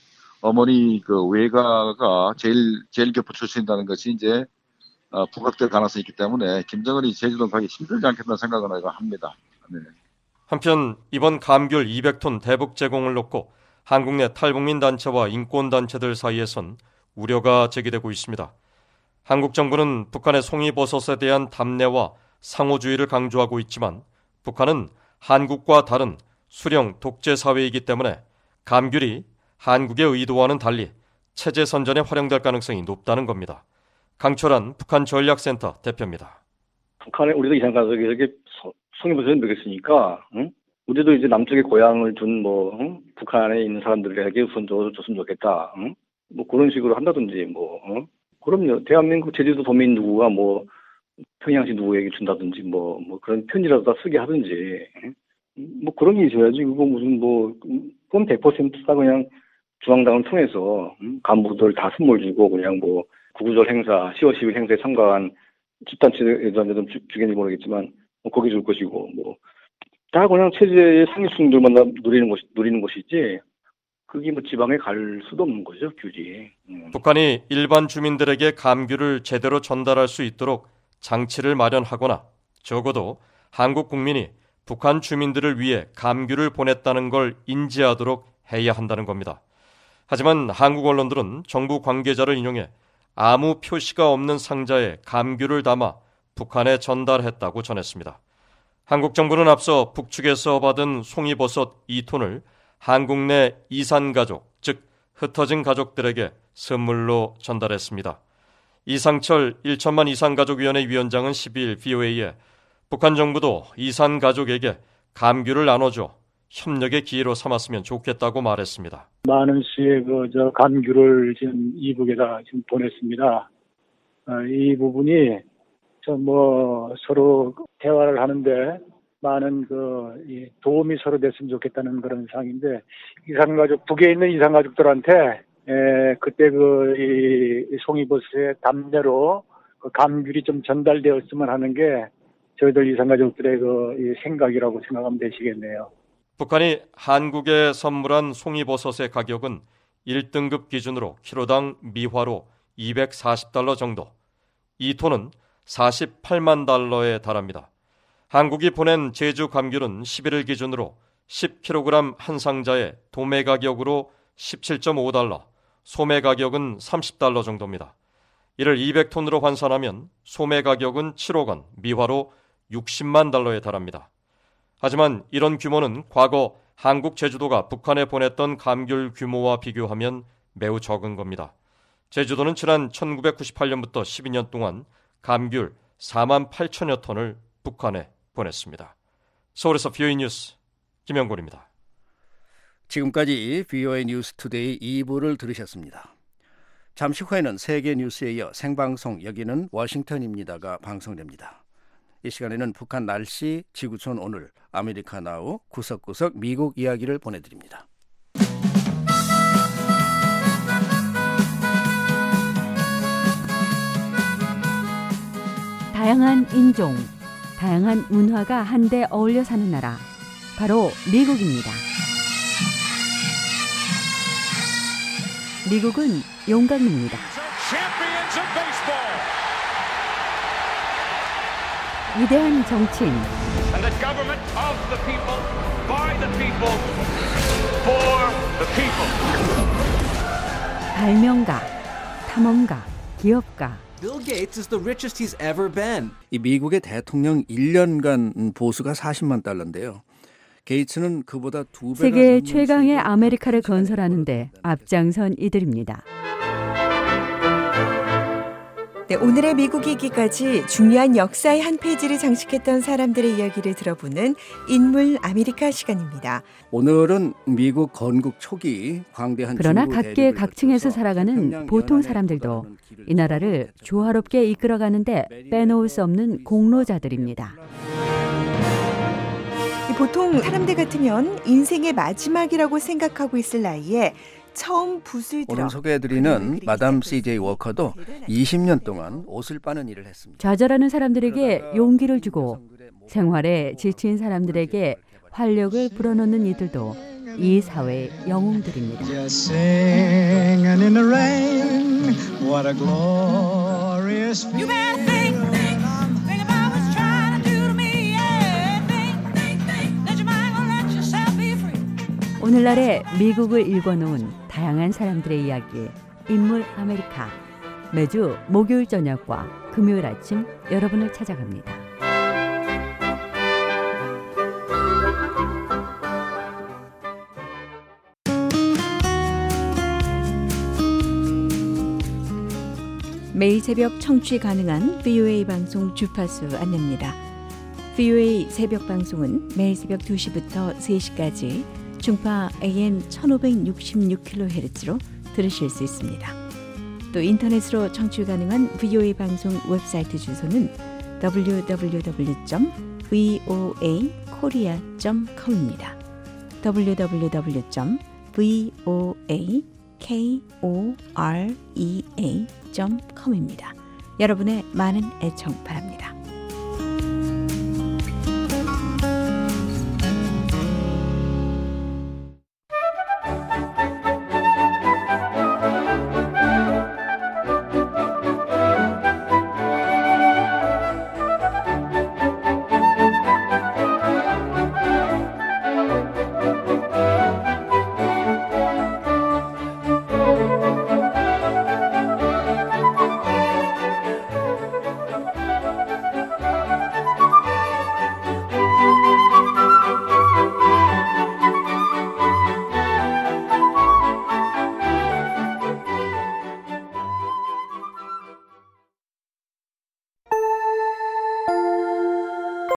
어머니 그 외가가 제일 제일 곁에 출신이라는 것이 이제 어, 부각될 가능성이 있기 때문에 김정은이 제주도 가기 힘들지 않겠다는 생각을 내가 합니다. 네. 한편 이번 감귤 이백 톤 대북 제공을 놓고 한국 내 탈북민 단체와 인권 단체들 사이에선 우려가 제기되고 있습니다. 한국 정부는 북한의 송이버섯에 대한 답례와 상호주의를 강조하고 있지만 북한은 한국과 다른 수령 독재 사회이기 때문에 감귤이 한국의 의도와는 달리 체제 선전에 활용될 가능성이 높다는 겁니다. 강철한 북한 전략센터 대표입니다. 북한에 우리도 이상가족이 이렇게 송이버섯을 먹였으니까, 응? 우리도 이제 남쪽에 고향을 둔 뭐 응? 북한에 있는 사람들에게 우선적으로 줬으면 좋겠다. 응? 뭐 그런 식으로 한다든지 뭐 응? 그럼요. 대한민국 제주도 도민 누구가 뭐 평양시 누구에게 준다든지 뭐 뭐 그런 편지라도 다 쓰게 하든지 응? 뭐 그런 게 있어야지. 그거 무슨 뭐 그건 백 퍼센트 다 그냥 중앙당을 통해서 응? 간부들 다 선물 주고 그냥 뭐 구구절 행사, 시월 십일 행사에 참가한 집단체들한테도 주겠는지 모르겠지만 뭐 거기 줄 것이고 뭐 다 그냥 체제의 상위층들만 누리는 것이 누리는 것이지 그게 뭐 지방에 갈 수도 없는 거죠, 귤이. 음. 북한이 일반 주민들에게 감귤을 제대로 전달할 수 있도록 장치를 마련하거나 적어도 한국 국민이 북한 주민들을 위해 감귤을 보냈다는 걸 인지하도록 해야 한다는 겁니다. 하지만 한국 언론들은 정부 관계자를 인용해 아무 표시가 없는 상자에 감귤을 담아 북한에 전달했다고 전했습니다. 한국 정부는 앞서 북측에서 받은 송이버섯 이 톤을 한국 내 이산가족, 즉 흩어진 가족들에게 선물로 전달했습니다. 이상철 일천만 이산가족위원회 위원장은 십이일 브이오에이에 북한 정부도 이산가족에게 감귤을 나눠줘 협력의 기회로 삼았으면 좋겠다고 말했습니다. 많은 수의 그 저 감귤을 지금 이북에다 지금 보냈습니다. 어, 이 부분이 저 뭐 서로 대화를 하는데 많은 그 이 도움이 서로 됐으면 좋겠다는 그런 상황인데 이산가족 북에 있는 이산가족들한테 에, 그때 그 이 송이버섯의 담내로 그 감귤이 좀 전달되었으면 하는 게 저희들 이산가족들의 그 이 생각이라고 생각하면 되시겠네요. 북한이 한국에 선물한 송이버섯의 가격은 일 등급 기준으로 키로당 미화로 이백사십 달러 정도, 이 톤은 사십팔만 달러에 달합니다. 한국이 보낸 제주 감귤은 십일일 기준으로 십 킬로그램 한 상자에 도매 가격으로 십칠 점 오 달러, 소매 가격은 삼십 달러 정도입니다. 이를 이백 톤으로 환산하면 소매 가격은 칠억 원, 미화로 육십만 달러에 달합니다. 하지만 이런 규모는 과거 한국 제주도가 북한에 보냈던 감귤 규모와 비교하면 매우 적은 겁니다. 제주도는 지난 천구백구십팔 년부터 십이 년 동안 감귤 사만 팔천여 톤을 북한에 보냈습니다. 서울에서 브이오에이 뉴스 김영곤입니다. 지금까지 브이오에이 뉴스 투데이 이 부를 들으셨습니다. 잠시 후에는 세계 뉴스에 이어 생방송 여기는 워싱턴입니다가 방송됩니다. 이 시간에는 북한 날씨, 지구촌 오늘, 아메리카 나우, 구석구석 미국 이야기를 보내드립니다. 다양한 인종, 다양한 문화가 한데 어울려 사는 나라, 바로 미국입니다. 미국은 용광로입니다. 위대한 정치인, 발명가, 탐험가, 기업가. Bill Gates is the richest he's ever been. 이 미국의 대통령 일 년간 보수가 사십만 달러인데요. 게이츠는 그보다 두 배가 세계 최강의 아메리카를 건설하는데 앞장선 이들입니다. 네, 오늘의 미국 이기까지 중요한 역사의 한 페이지를 장식했던 사람들의 이야기를 들어보는 인물 아메리카 시간입니다. 오늘은 미국 건국 초기 광대한 그러나 각계 각층에서 살아가는 보통 사람들도 이 나라를 조화롭게 이끌어가는데 빼놓을 수 없는 공로자들입니다. 보통 사람들 같으면 인생의 마지막이라고 생각하고 있을 나이에 처음 붓을 들어 오늘 소개해드리는 마담 씨제이 워커도 이십 년 동안 옷을 빠는 일을 했습니다. 좌절하는 사람들에게 용기를 주고 생활에 지친 사람들에게 활력을 불어넣는 이들도 이 사회의 영웅들입니다. 오늘날의 미국을 읽어놓은 다양한 사람들의 이야기, 인물 아메리카. 매주 목요일 저녁과 금요일 아침 여러분을 찾아갑니다. 매일 새벽 청취 가능한 브이오에이 방송 주파수 안내입니다. 브이오에이 새벽 방송은 매일 새벽 두 시부터 세 시까지 중파 에이엠 천오백육십육 킬로헤르츠로 들으실 수 있습니다. 또 인터넷으로 청취 가능한 브이오에이 방송 웹사이트 주소는 더블유 더블유 더블유 점 브이오에이 코리아 점 컴입니다. 더블유 더블유 더블유 점 브이오에이 코리아 점 컴입니다. 여러분의 많은 애청 바랍니다.